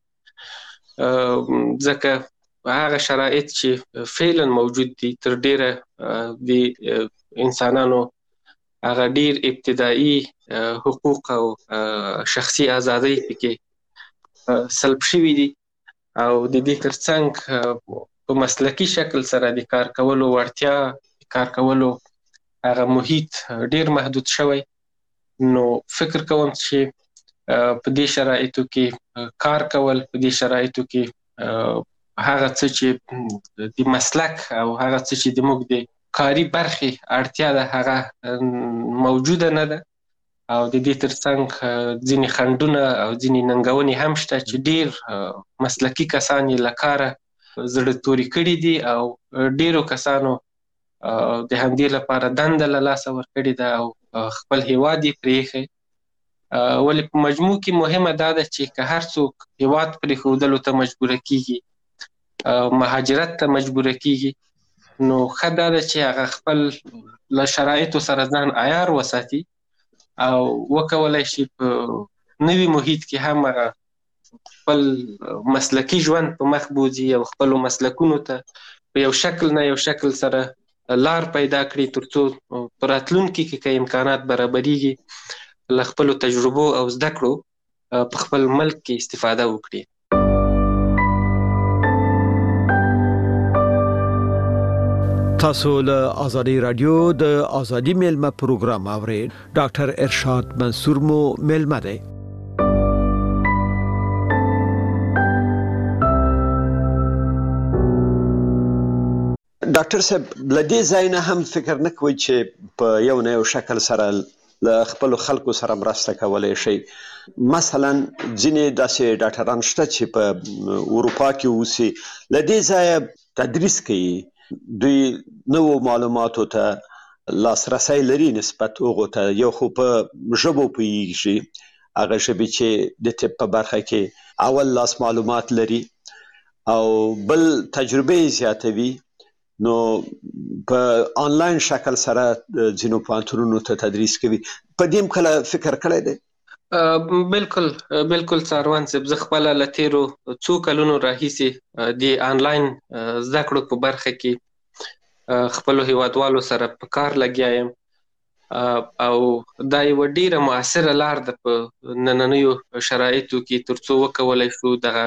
Speaker 11: ځکه هغه شرایط چې فعلا موجود دي تر ډیره د انسانانو هغه ډیر ابتدایي حقوق او شخصي ازادۍ پکې سلب شوي دي او د دې ترڅنګ په مسلکي شکل سره د کار کولو وړتیا، کار کولو هغه محیط ډیر محدود شوی. نو فکر کوم چې په دې شرایطو کې کار کول، په دې شرایطو کې هغه څه چې د مسلک او هغه څه چې د موږ د کاري برخې اړتیا ده هغه موجوده نه ده. او د دې ترڅنګ ځینې خنډونه او ځینې ننګونې هم شته چې ډیر مسلکي کسان یې له کاره زړه توري کړي دي او ډیرو کسانو د همدې لپاره دنده له لاسه ورکړې ده او خپل هیواد یې پرېښی. ولې په مجموع کې مهمه دا ده چې که هر څوک هیواد پرېښودلو ته مجبوره کېږي، مهاجرت ته مجبوره کېږي، نو ښه دا ده چې هغه خپل له شرایطو سره ځان عیار وساتي او وکولی شي په نوي محیط کې هم هغه خپل مسلکي ژوند په مخ بوځي او خپلو مسلکونو ته په یو شکل نه یو شکل سره لار پیدا کړي تر څو په راتلونکي کې که امکانات برابریږي له خپلو تجربو او زده کړو په خپل ملک کې استفاده وکړي.
Speaker 10: تاسو له آزادی رادیو د آزادی میلمه پروګرام اورئ. ډاکټر ارشاد منصور مو میلمه دی.
Speaker 12: ډاکټر صاحب له دې ځای نه هم فکر نه کوئ چې په یو نه یو شکل سره له خپلو خلکو سره مرسته کولی شئ؟ مثلا ځینې داسې ډاکټران شته چې په اروپا کې اوسي، له دې ځایه تدریس کوي، دوی نو معلوماتو ته لاسرسي لري نسبت هغه ته یو خو په ژبو پوهیږي هغه ژبې چې د طب په برخه کې اول لاس معلومات لري او بل تجربه زیاتوي نو په آنلاین شکل سره ځینو پوهنتونونو ته تدریس کوي. په دې کله فکر کړی دی؟
Speaker 11: بالکل بالکل څاروان صاحب، زه خپل لتیرو څو کلونو راهیسې د آنلاین زده کړو په برخه کې خپل هیوادوالو سره په کار لګیا یم او دا یو ډیره موثره لار ده په نننیو شرایطو کې ترڅو وکولای شو د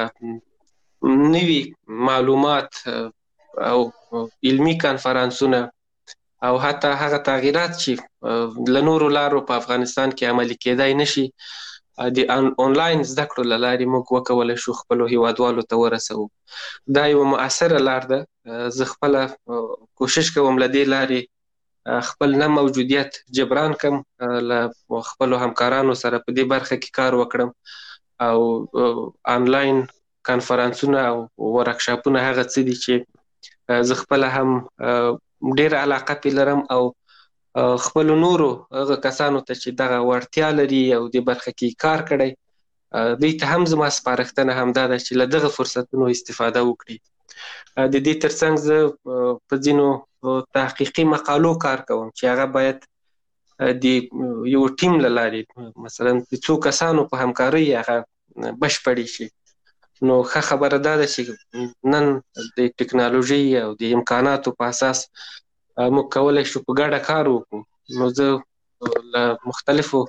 Speaker 11: نوي معلومات او علمي کانفرنسونه او حتی هغه تغیرات چې له نورو لارو په افغانستان کې عملي کېدای نشي د آنلاین زده کړو له لارې موږ وکولای شو خپلو هیوادوالو ته ورسوو. دا یو مؤثره لار ده. زه خپله کوشش کوم له دې لارې خپل نه موجودیت جبران کم، له خپلو همکارانو سره په دې برخه کې کار وکړم او آنلاین کانفرنسونه او ورکشاپونه هغه څه دي چې زه خپله هم ډېر علاقه پې لرم او خپلو نورو هغه کسانو ته چې دغه وړتیا لري او دې برخه کې کار کړی دوی ته هم زما سپارښتنه همدا ده چې له دغه فرصتونو استفاده وکړي. د دې ترڅنګ زه په ځینو تحقیقي مقالو کار کوم چې هغه باید د یو ټیم له لارې مثلا د څو کسانو په همکارۍ هغه بشپړې شي. نو ښه خبره دا ده چې نن د ټکنالوژي او د امکاناتو په اساس موږ کولی شو په ګډه کار وکړو. نو زه له مختلفو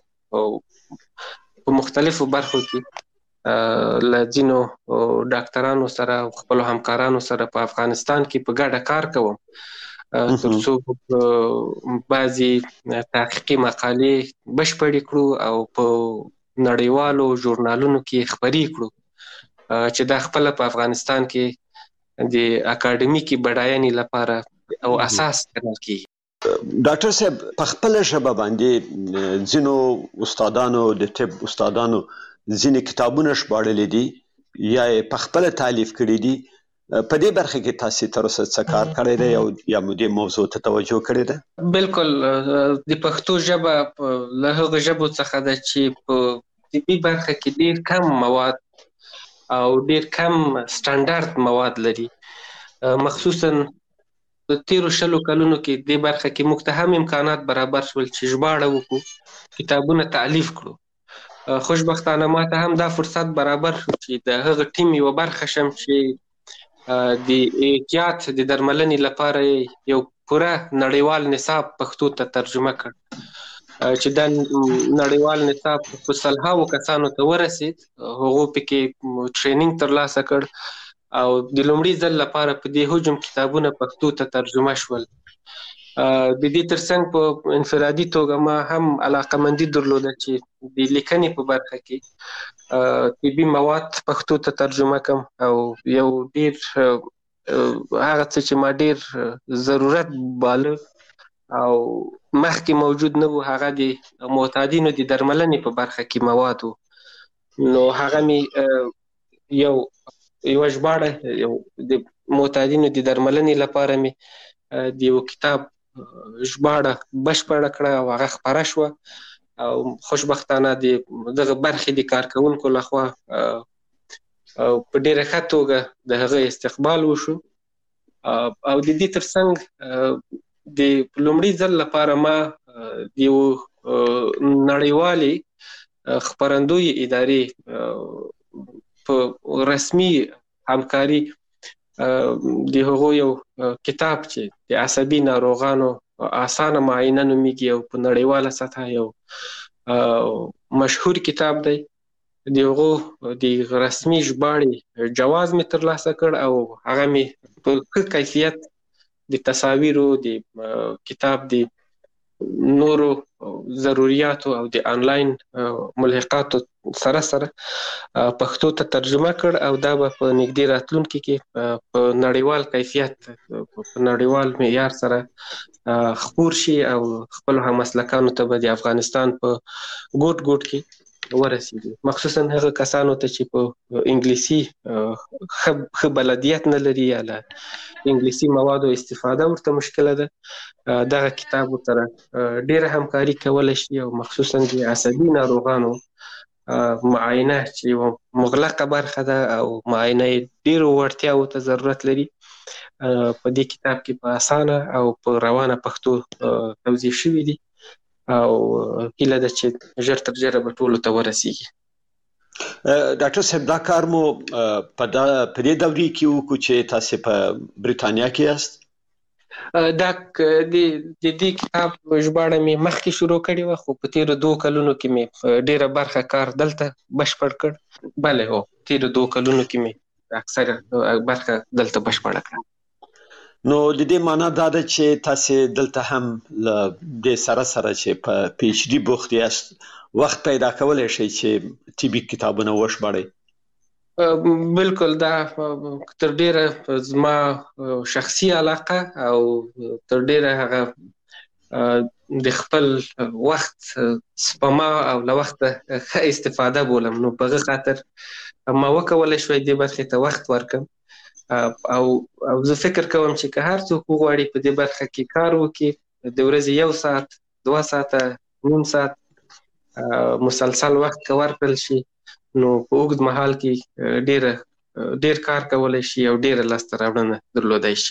Speaker 11: په مختلفو برخو کې له ځینو ډاکټرانو سره او خپلو همکارانو سره په افغانستان کې په ګډه کار کوم ترڅو بعضې تحقیقي مقالې بشپړې کړو او په نړیوالو ژورنالونو کې خپرې کړو چې دا خپله په افغانستان کې د اکاډمیکي بډاینې لپاره او اساس ګڼل کېږي.
Speaker 12: ډاکټر صاحب، په خپله ژبه باندې ځینو استادانو د طب استادانو ځینې کتابونه ژباړلي دي یا یې په خپله تالیف کړي دي. په دې برخه کې تاسې تر اوسه څه کار کړی دی او یا مو دې موضوع ته توجه کړې ده؟
Speaker 11: بالکل، د پښتو ژبه له هغو ژبو څخه ده چې په طبي برخه کې ډېر کم مواد او ډیر کم سټانډارد مواد لري. مخصوصا د تیرو شلو کلونو کې دې برخه کې موږ ته هم امکانات برابر شول چې ژباړه وکړو، کتابونه تالیف کړو. خوشبختانه ما ته هم دا فرصت برابر شو چې د هغه ټیم یوه برخه شم چې د احتیاط د درملنې لپاره یو پوره نړیوال نصاب پښتو ته ترجمه کړ چې دا نړیوال نصاب په سلهاوو کسانو ته ورسید. هغو پکې ټرینینګ ترلاسه کړ او د لومړي ځل لپاره په دې حجم کتابونه پښتو ته ترجمه شول. د دې ترڅنګ په انفرادي توګه ما هم علاقمندي درلوده چې د لیکنې په برخه کې طبي مواد پښتو ته ترجمه کړم او یو ډیر هغه څه چې ما ډیر ضرورت باله او مخکې موجود نه و، هغه د معتادینو د درملنې په برخه کې مواد و. نو هغه مې یو یوه ژباړه یو د معتادینو د درملنې لپاره مې د یو کتاب ژباړه بشپړه کړه او هغه خپره شوه او خوشبختانه د دغه برخې د کارکوونکو لخوا په ډېره ښه توګه د هغه استقبال وشو. او د دې ترڅنګ د لومړي ځل لپاره ما د یو نړیوالې خپرندوی ادارې په رسمي همکاري د هغو یو کتاب چې د عصبي ناروغانو اسانه معاینه نومیږي او په نړیواله سطحه یو مشهور کتاب دی، د هغو د رسمي ژباړې جواز مې ترلاسه کړ او هغه مې په ښه کیفیت د تصاویرو د کتاب د نورو ضروریاتو او د آنلاین ملحقاتو سره سره پښتو ته ترجمه کړ او دا به په نږدې راتلونکي کې په نړیوال کیفیت په نړیوال معیار سره خپور شي او خپل همسلکانو ته به د افغانستان په ګوټ ګوټ کې ورسیږي، مخصوصا هغه کسانو ته چې په انګلیسي ښه بلدیت نه لري یا له انګلیسي موادو استفاده ورته مشکله ده. دغه کتاب سره ډیره همکاري کولی شي او مخصوصا د عصبي ناروغانو معاینه چې یو مغلقه برخه ده او معاینه یې ډیرو وړتیاوو ته ضرورت لري، په دې کتاب کې په اسانه او په روانه پښتو توضیح شوي دي او هیله ده چې ژر تر ژره به ټولو ته ورسیږي.
Speaker 12: ډاکټر صاحب دا کار مو په دې دورې کې وکړو چې تاسو په بریتانیا کې یاست؟
Speaker 11: دا د دې کتاب ژباړه مې مخکې شروع کړې وه، خو په تېرو دوه کلونو کې مې ډېره برخه کار دلته بشپړ کړ. بله هو، تېرو دوه کلونو کې مې اکثره برخه دلته بشپړه کړه.
Speaker 12: نو د دې معنا دا ده چې تاسو دلته هم له دې سره سره چې په پی ایچ ډي بوخت یاست وخت پیدا کولی شئ چې طبي کتابونه وژباړئ؟
Speaker 11: بالکل، دا تر ډیره زما شخصي علاقه او تر ډیره هغه د خپل وخت سپما او له وخته ښه استفاده بولم. نو په هغه خاطر ما وکولی شوی دې برخې ته وخت ورکړم او او زه فکر کوم چې که هر څوک وغواړي په دې برخه کې کار وکړي، د ورځې یو ساعت، دوه ساعته، نیم ساعت مسلسل وخت که ورکړل شي، نو په اوږد مهال کې ډیره ډیر کار کولی شي او ډیره لاسته راوړنه درلودی شي.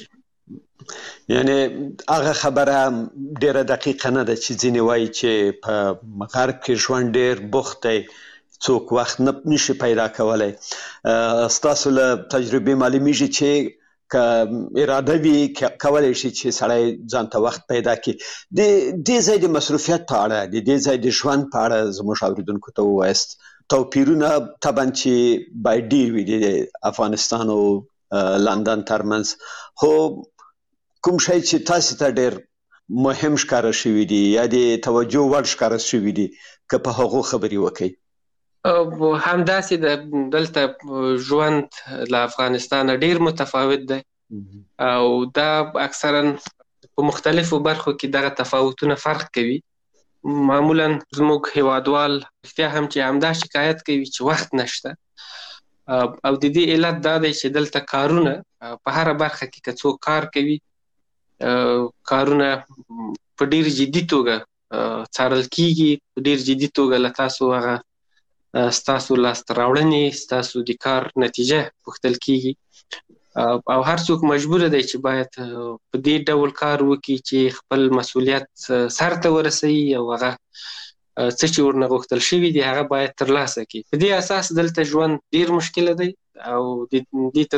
Speaker 12: یعنې هغه خبره ډیره دقیقه نه ده چې ځینې وایي چې په غرب کې ژوند ډیر بوخت دی، څوک وخت نه نشي پیدا کولی. ستاسو له تجربې معلومیږي چې که اراده وي کولی شي چې سړی ځان ته وخت پیدا کړي. د دې ځای د مصروفیت په اړه، د دې ځای د ژوند په اړه زموږ اورېدونکو ته ووایاست. توپیرونه طبعا چې باید ډیر وي د افغانستان او لندن ترمنځ، خو کوم شی چې تاسو ته ډیر مهم ښکاره شوي دي یا د توجه وړ ښکاره شوي دي، که په هغو خبرې وکړئ؟
Speaker 11: همداسې ده، دلته ژوند له افغانستان ډیر متفاوت دی او دا اکثرا په مختلفو برخو کې دغه تفاوتونه فرق کوي. معمولا زموږ هیوادوال رښتیا هم چې همدا شکایت کوي چې وخت نشته، او د دې علت دا دی چې دلته کارونه په هره برخه کې که څوک کار کوي، کارونه په ډیر جدي توګه څارل کیږي، په ډیر جدي توګه له تاسو هغه ستاسو لاسته راوړنې، ستاسو د کار نتیجه پوښتل کیږي او هر څوک مجبور دی چې باید په دې ډول کار وکړي چې خپل مسؤلیت سرته ورسوي او هغه څه چې ورنه غوښتل شوي دي هغه باید ترلاسه کړي. په دې اساس دلته ژوند ډیر مشکله دی او د دې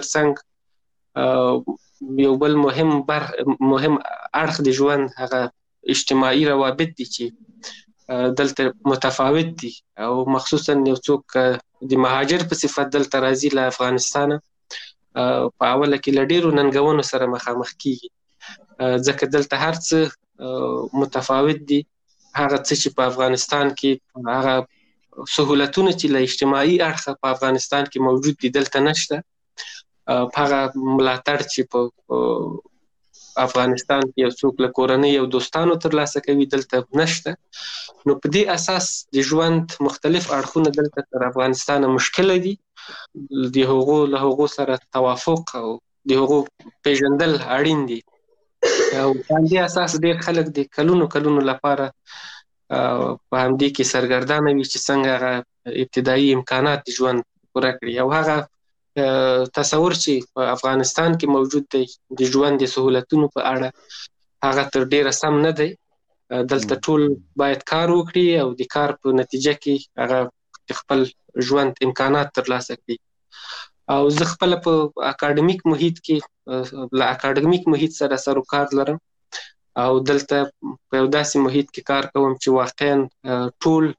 Speaker 11: ترڅنګ یو بل مهم بر مهم اړخ د ژوند هغه اجتماعي روابط دي چې دلته متفاوت دي او مخصوصا یو څوک د مهاجر په صفت دلته راځي له افغانستانه، په اوله کې له ډیرو ننګونو سره مخامخ کیږي، ځکه دلته هر څه متفاوت دي. هغه څه چې په افغانستان کې، هغه سهولتونه چې له اجتماعي اړخه په افغانستان کې موجود دي دلته نشته. هغه ملاتړ چې په افغانستان کې یو څوک له کورنۍ او دوستانو ترلاسه کوي دلته نشته. نو په دې اساس د ژوند مختلف اړخونه دلته تر افغانستان مشکله دي. د هغو له هغو سره توافق او د هغو پیژندل اړین دي او په همدې اساس ډېر خلک د کلونو کلونو لپاره په همدې کې سرګردانه وي چې څنګه هغه ابتدایي امکانات د ژوند پوره کړي او هغه تصور چې په افغانستان کې موجود دی د ژوند د سهولتونو په اړه هغه تر ډېره سم نه دی. دلته ټول باید کار وکړي او د کار په نتیجه کې هغه خپل ژوند امکانات ترلاسه کړي. او زه خپل په اکاډمیک محیط کې له اکاډمیک محیط سره سر و کار لرم او دلته په یو داسې محیط کې کار کوم چې واقعا ټول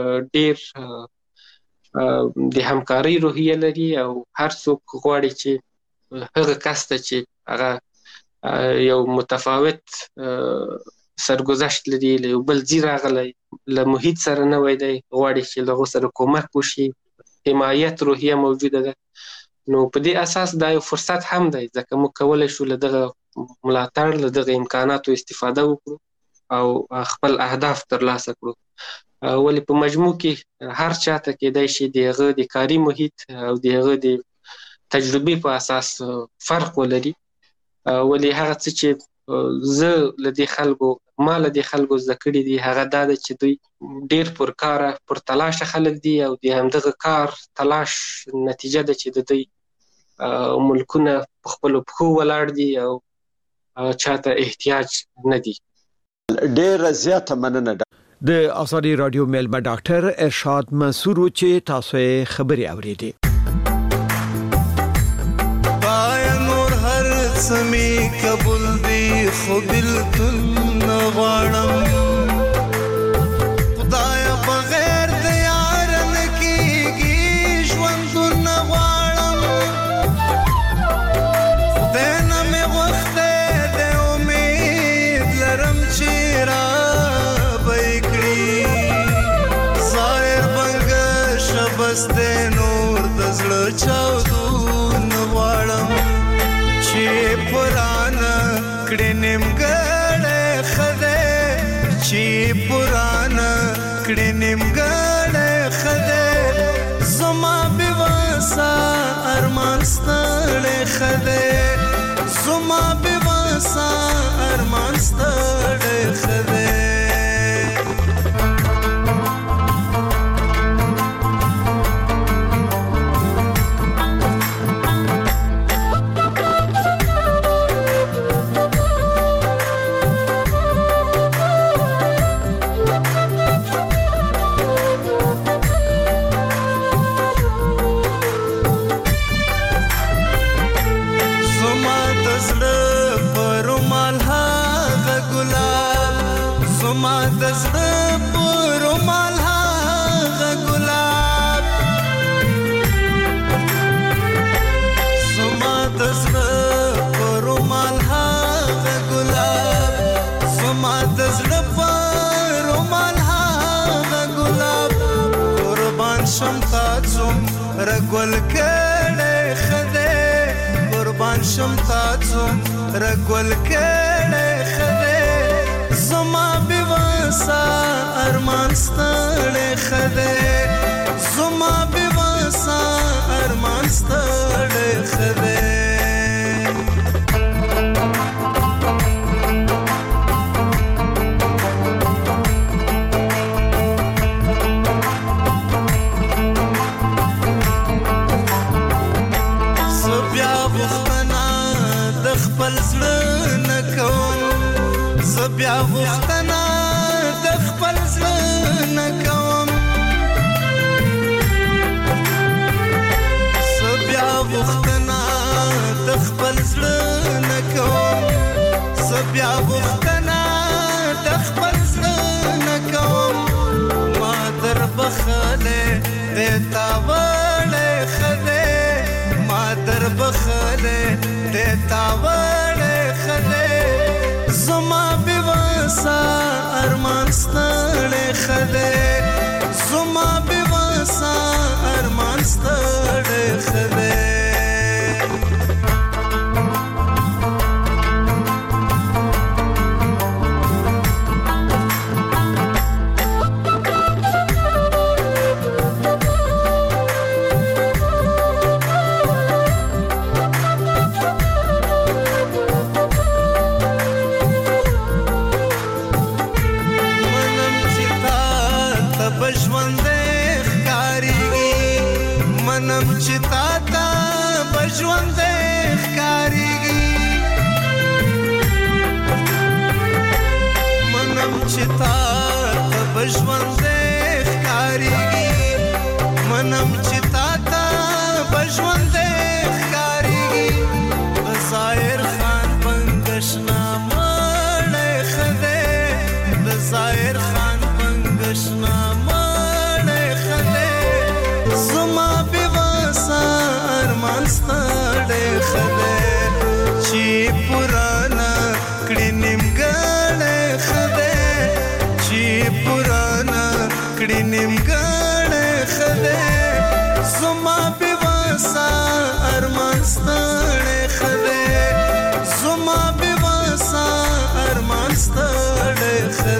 Speaker 11: ډېر د همکارۍ روحیه لري او هر څوک غواړي چې هغه کس ته چې هغه یو متفاوت سرګذشت لري، له یو بل ځای راغلی، له محیط سره نوی دی، غواړي چې له هغو سره کومک وشي، حمایت روحیه موجوده ده. نو په دې اساس دا یو فرصت هم دی ځکه موږ کولی شو له دغه ملاتړ، له دغه امکاناتو استفاده وکړو او خپل اهداف ترلاسه کړو. ولې په مجموع کې هر چاته کېدای شي د هغه د کاري محیط او د هغه د تجربې په اساس فرق ولري. ولې هغه څه چې زه له دې خلکو ما له دې خلکو زده کړي دي هغه دا ده چې دوی ډېر پر کاره پر تلاشه خلک دي او د همدغه کار تلاش نتیجه ده چې د دوی ملکونه په خپلو پښو ولاړ دي او چاته احتیاج نه دي.
Speaker 12: ډېره زیاته مننه.
Speaker 10: د آزادي رادیو میلمه ډاکټر ارشاد منصور چې تاسو یې خبري اورېدې.
Speaker 9: پای نور هر سمي قبول دی خو بالکل نه غواړم خدای بغیر د یار نه کېږي ژوند نه غواړم خدای نه مې وخت د امید لرم چې را بس د نور د زړه چاودون غواړم چې پرانه کړې نیمګړې خدای چې پرانه کړې نیمګړې خدای زما بېوسه ارمان ستړی خدای زما بېوسه ارمان ستړی خدای. رګول کړه خدای قربان شم تاسو رګول کړه خدای زما بېوسه ارمان ستړی خدای زما بېوسه ارمان ستړی خدای. بیا غوښتنه د خپل زړه نه کوم زه بیا غوښتنه د خپل زړه نه کوم زه بیا غوښتنه د خپل زړه نه کوم ما در بخلې د تا وړې خدای ما در بخلې د تا وړې خدای زما بېوسه ارمان ستړی خدای زما بېوسه ارمان ستړی خدای. ستړی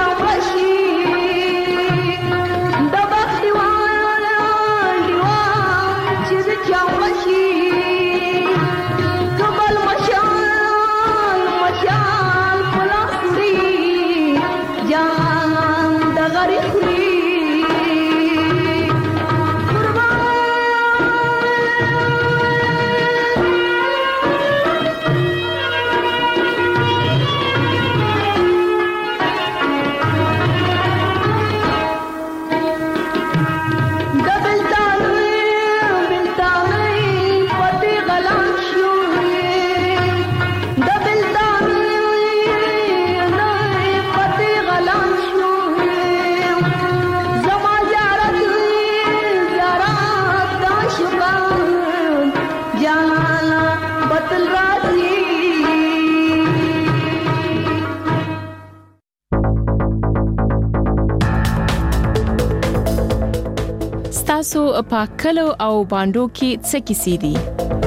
Speaker 13: تاسو په کلو او باندو کې څه کیسې دي؟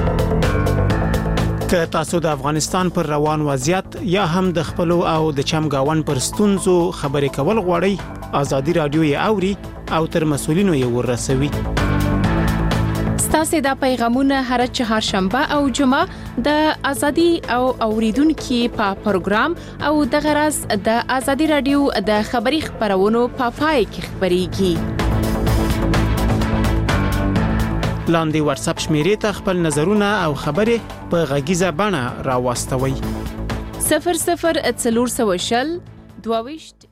Speaker 14: که تاسو د افغانستان پر روان وضعیت یا هم د خپل او د چمګاون پر ستونزو خبرې کول غواړئ، ازادي رادیو یې اوري او تر مسولینو یې ورسوي.
Speaker 13: ستاسو د پیغامونه هر چهارشنبه او جمعه د ازادي او اوریدونکو په پروګرام او د غرض د ازادي رادیو د خبري خبرونو په پای کې خبريږي.
Speaker 14: لاندې واتس اپ شمیرې ته خپل نظرونه او خبرې په غږیزه بڼه راوستوي.
Speaker 13: صفر صفر څلور سوه شل دوه ویشت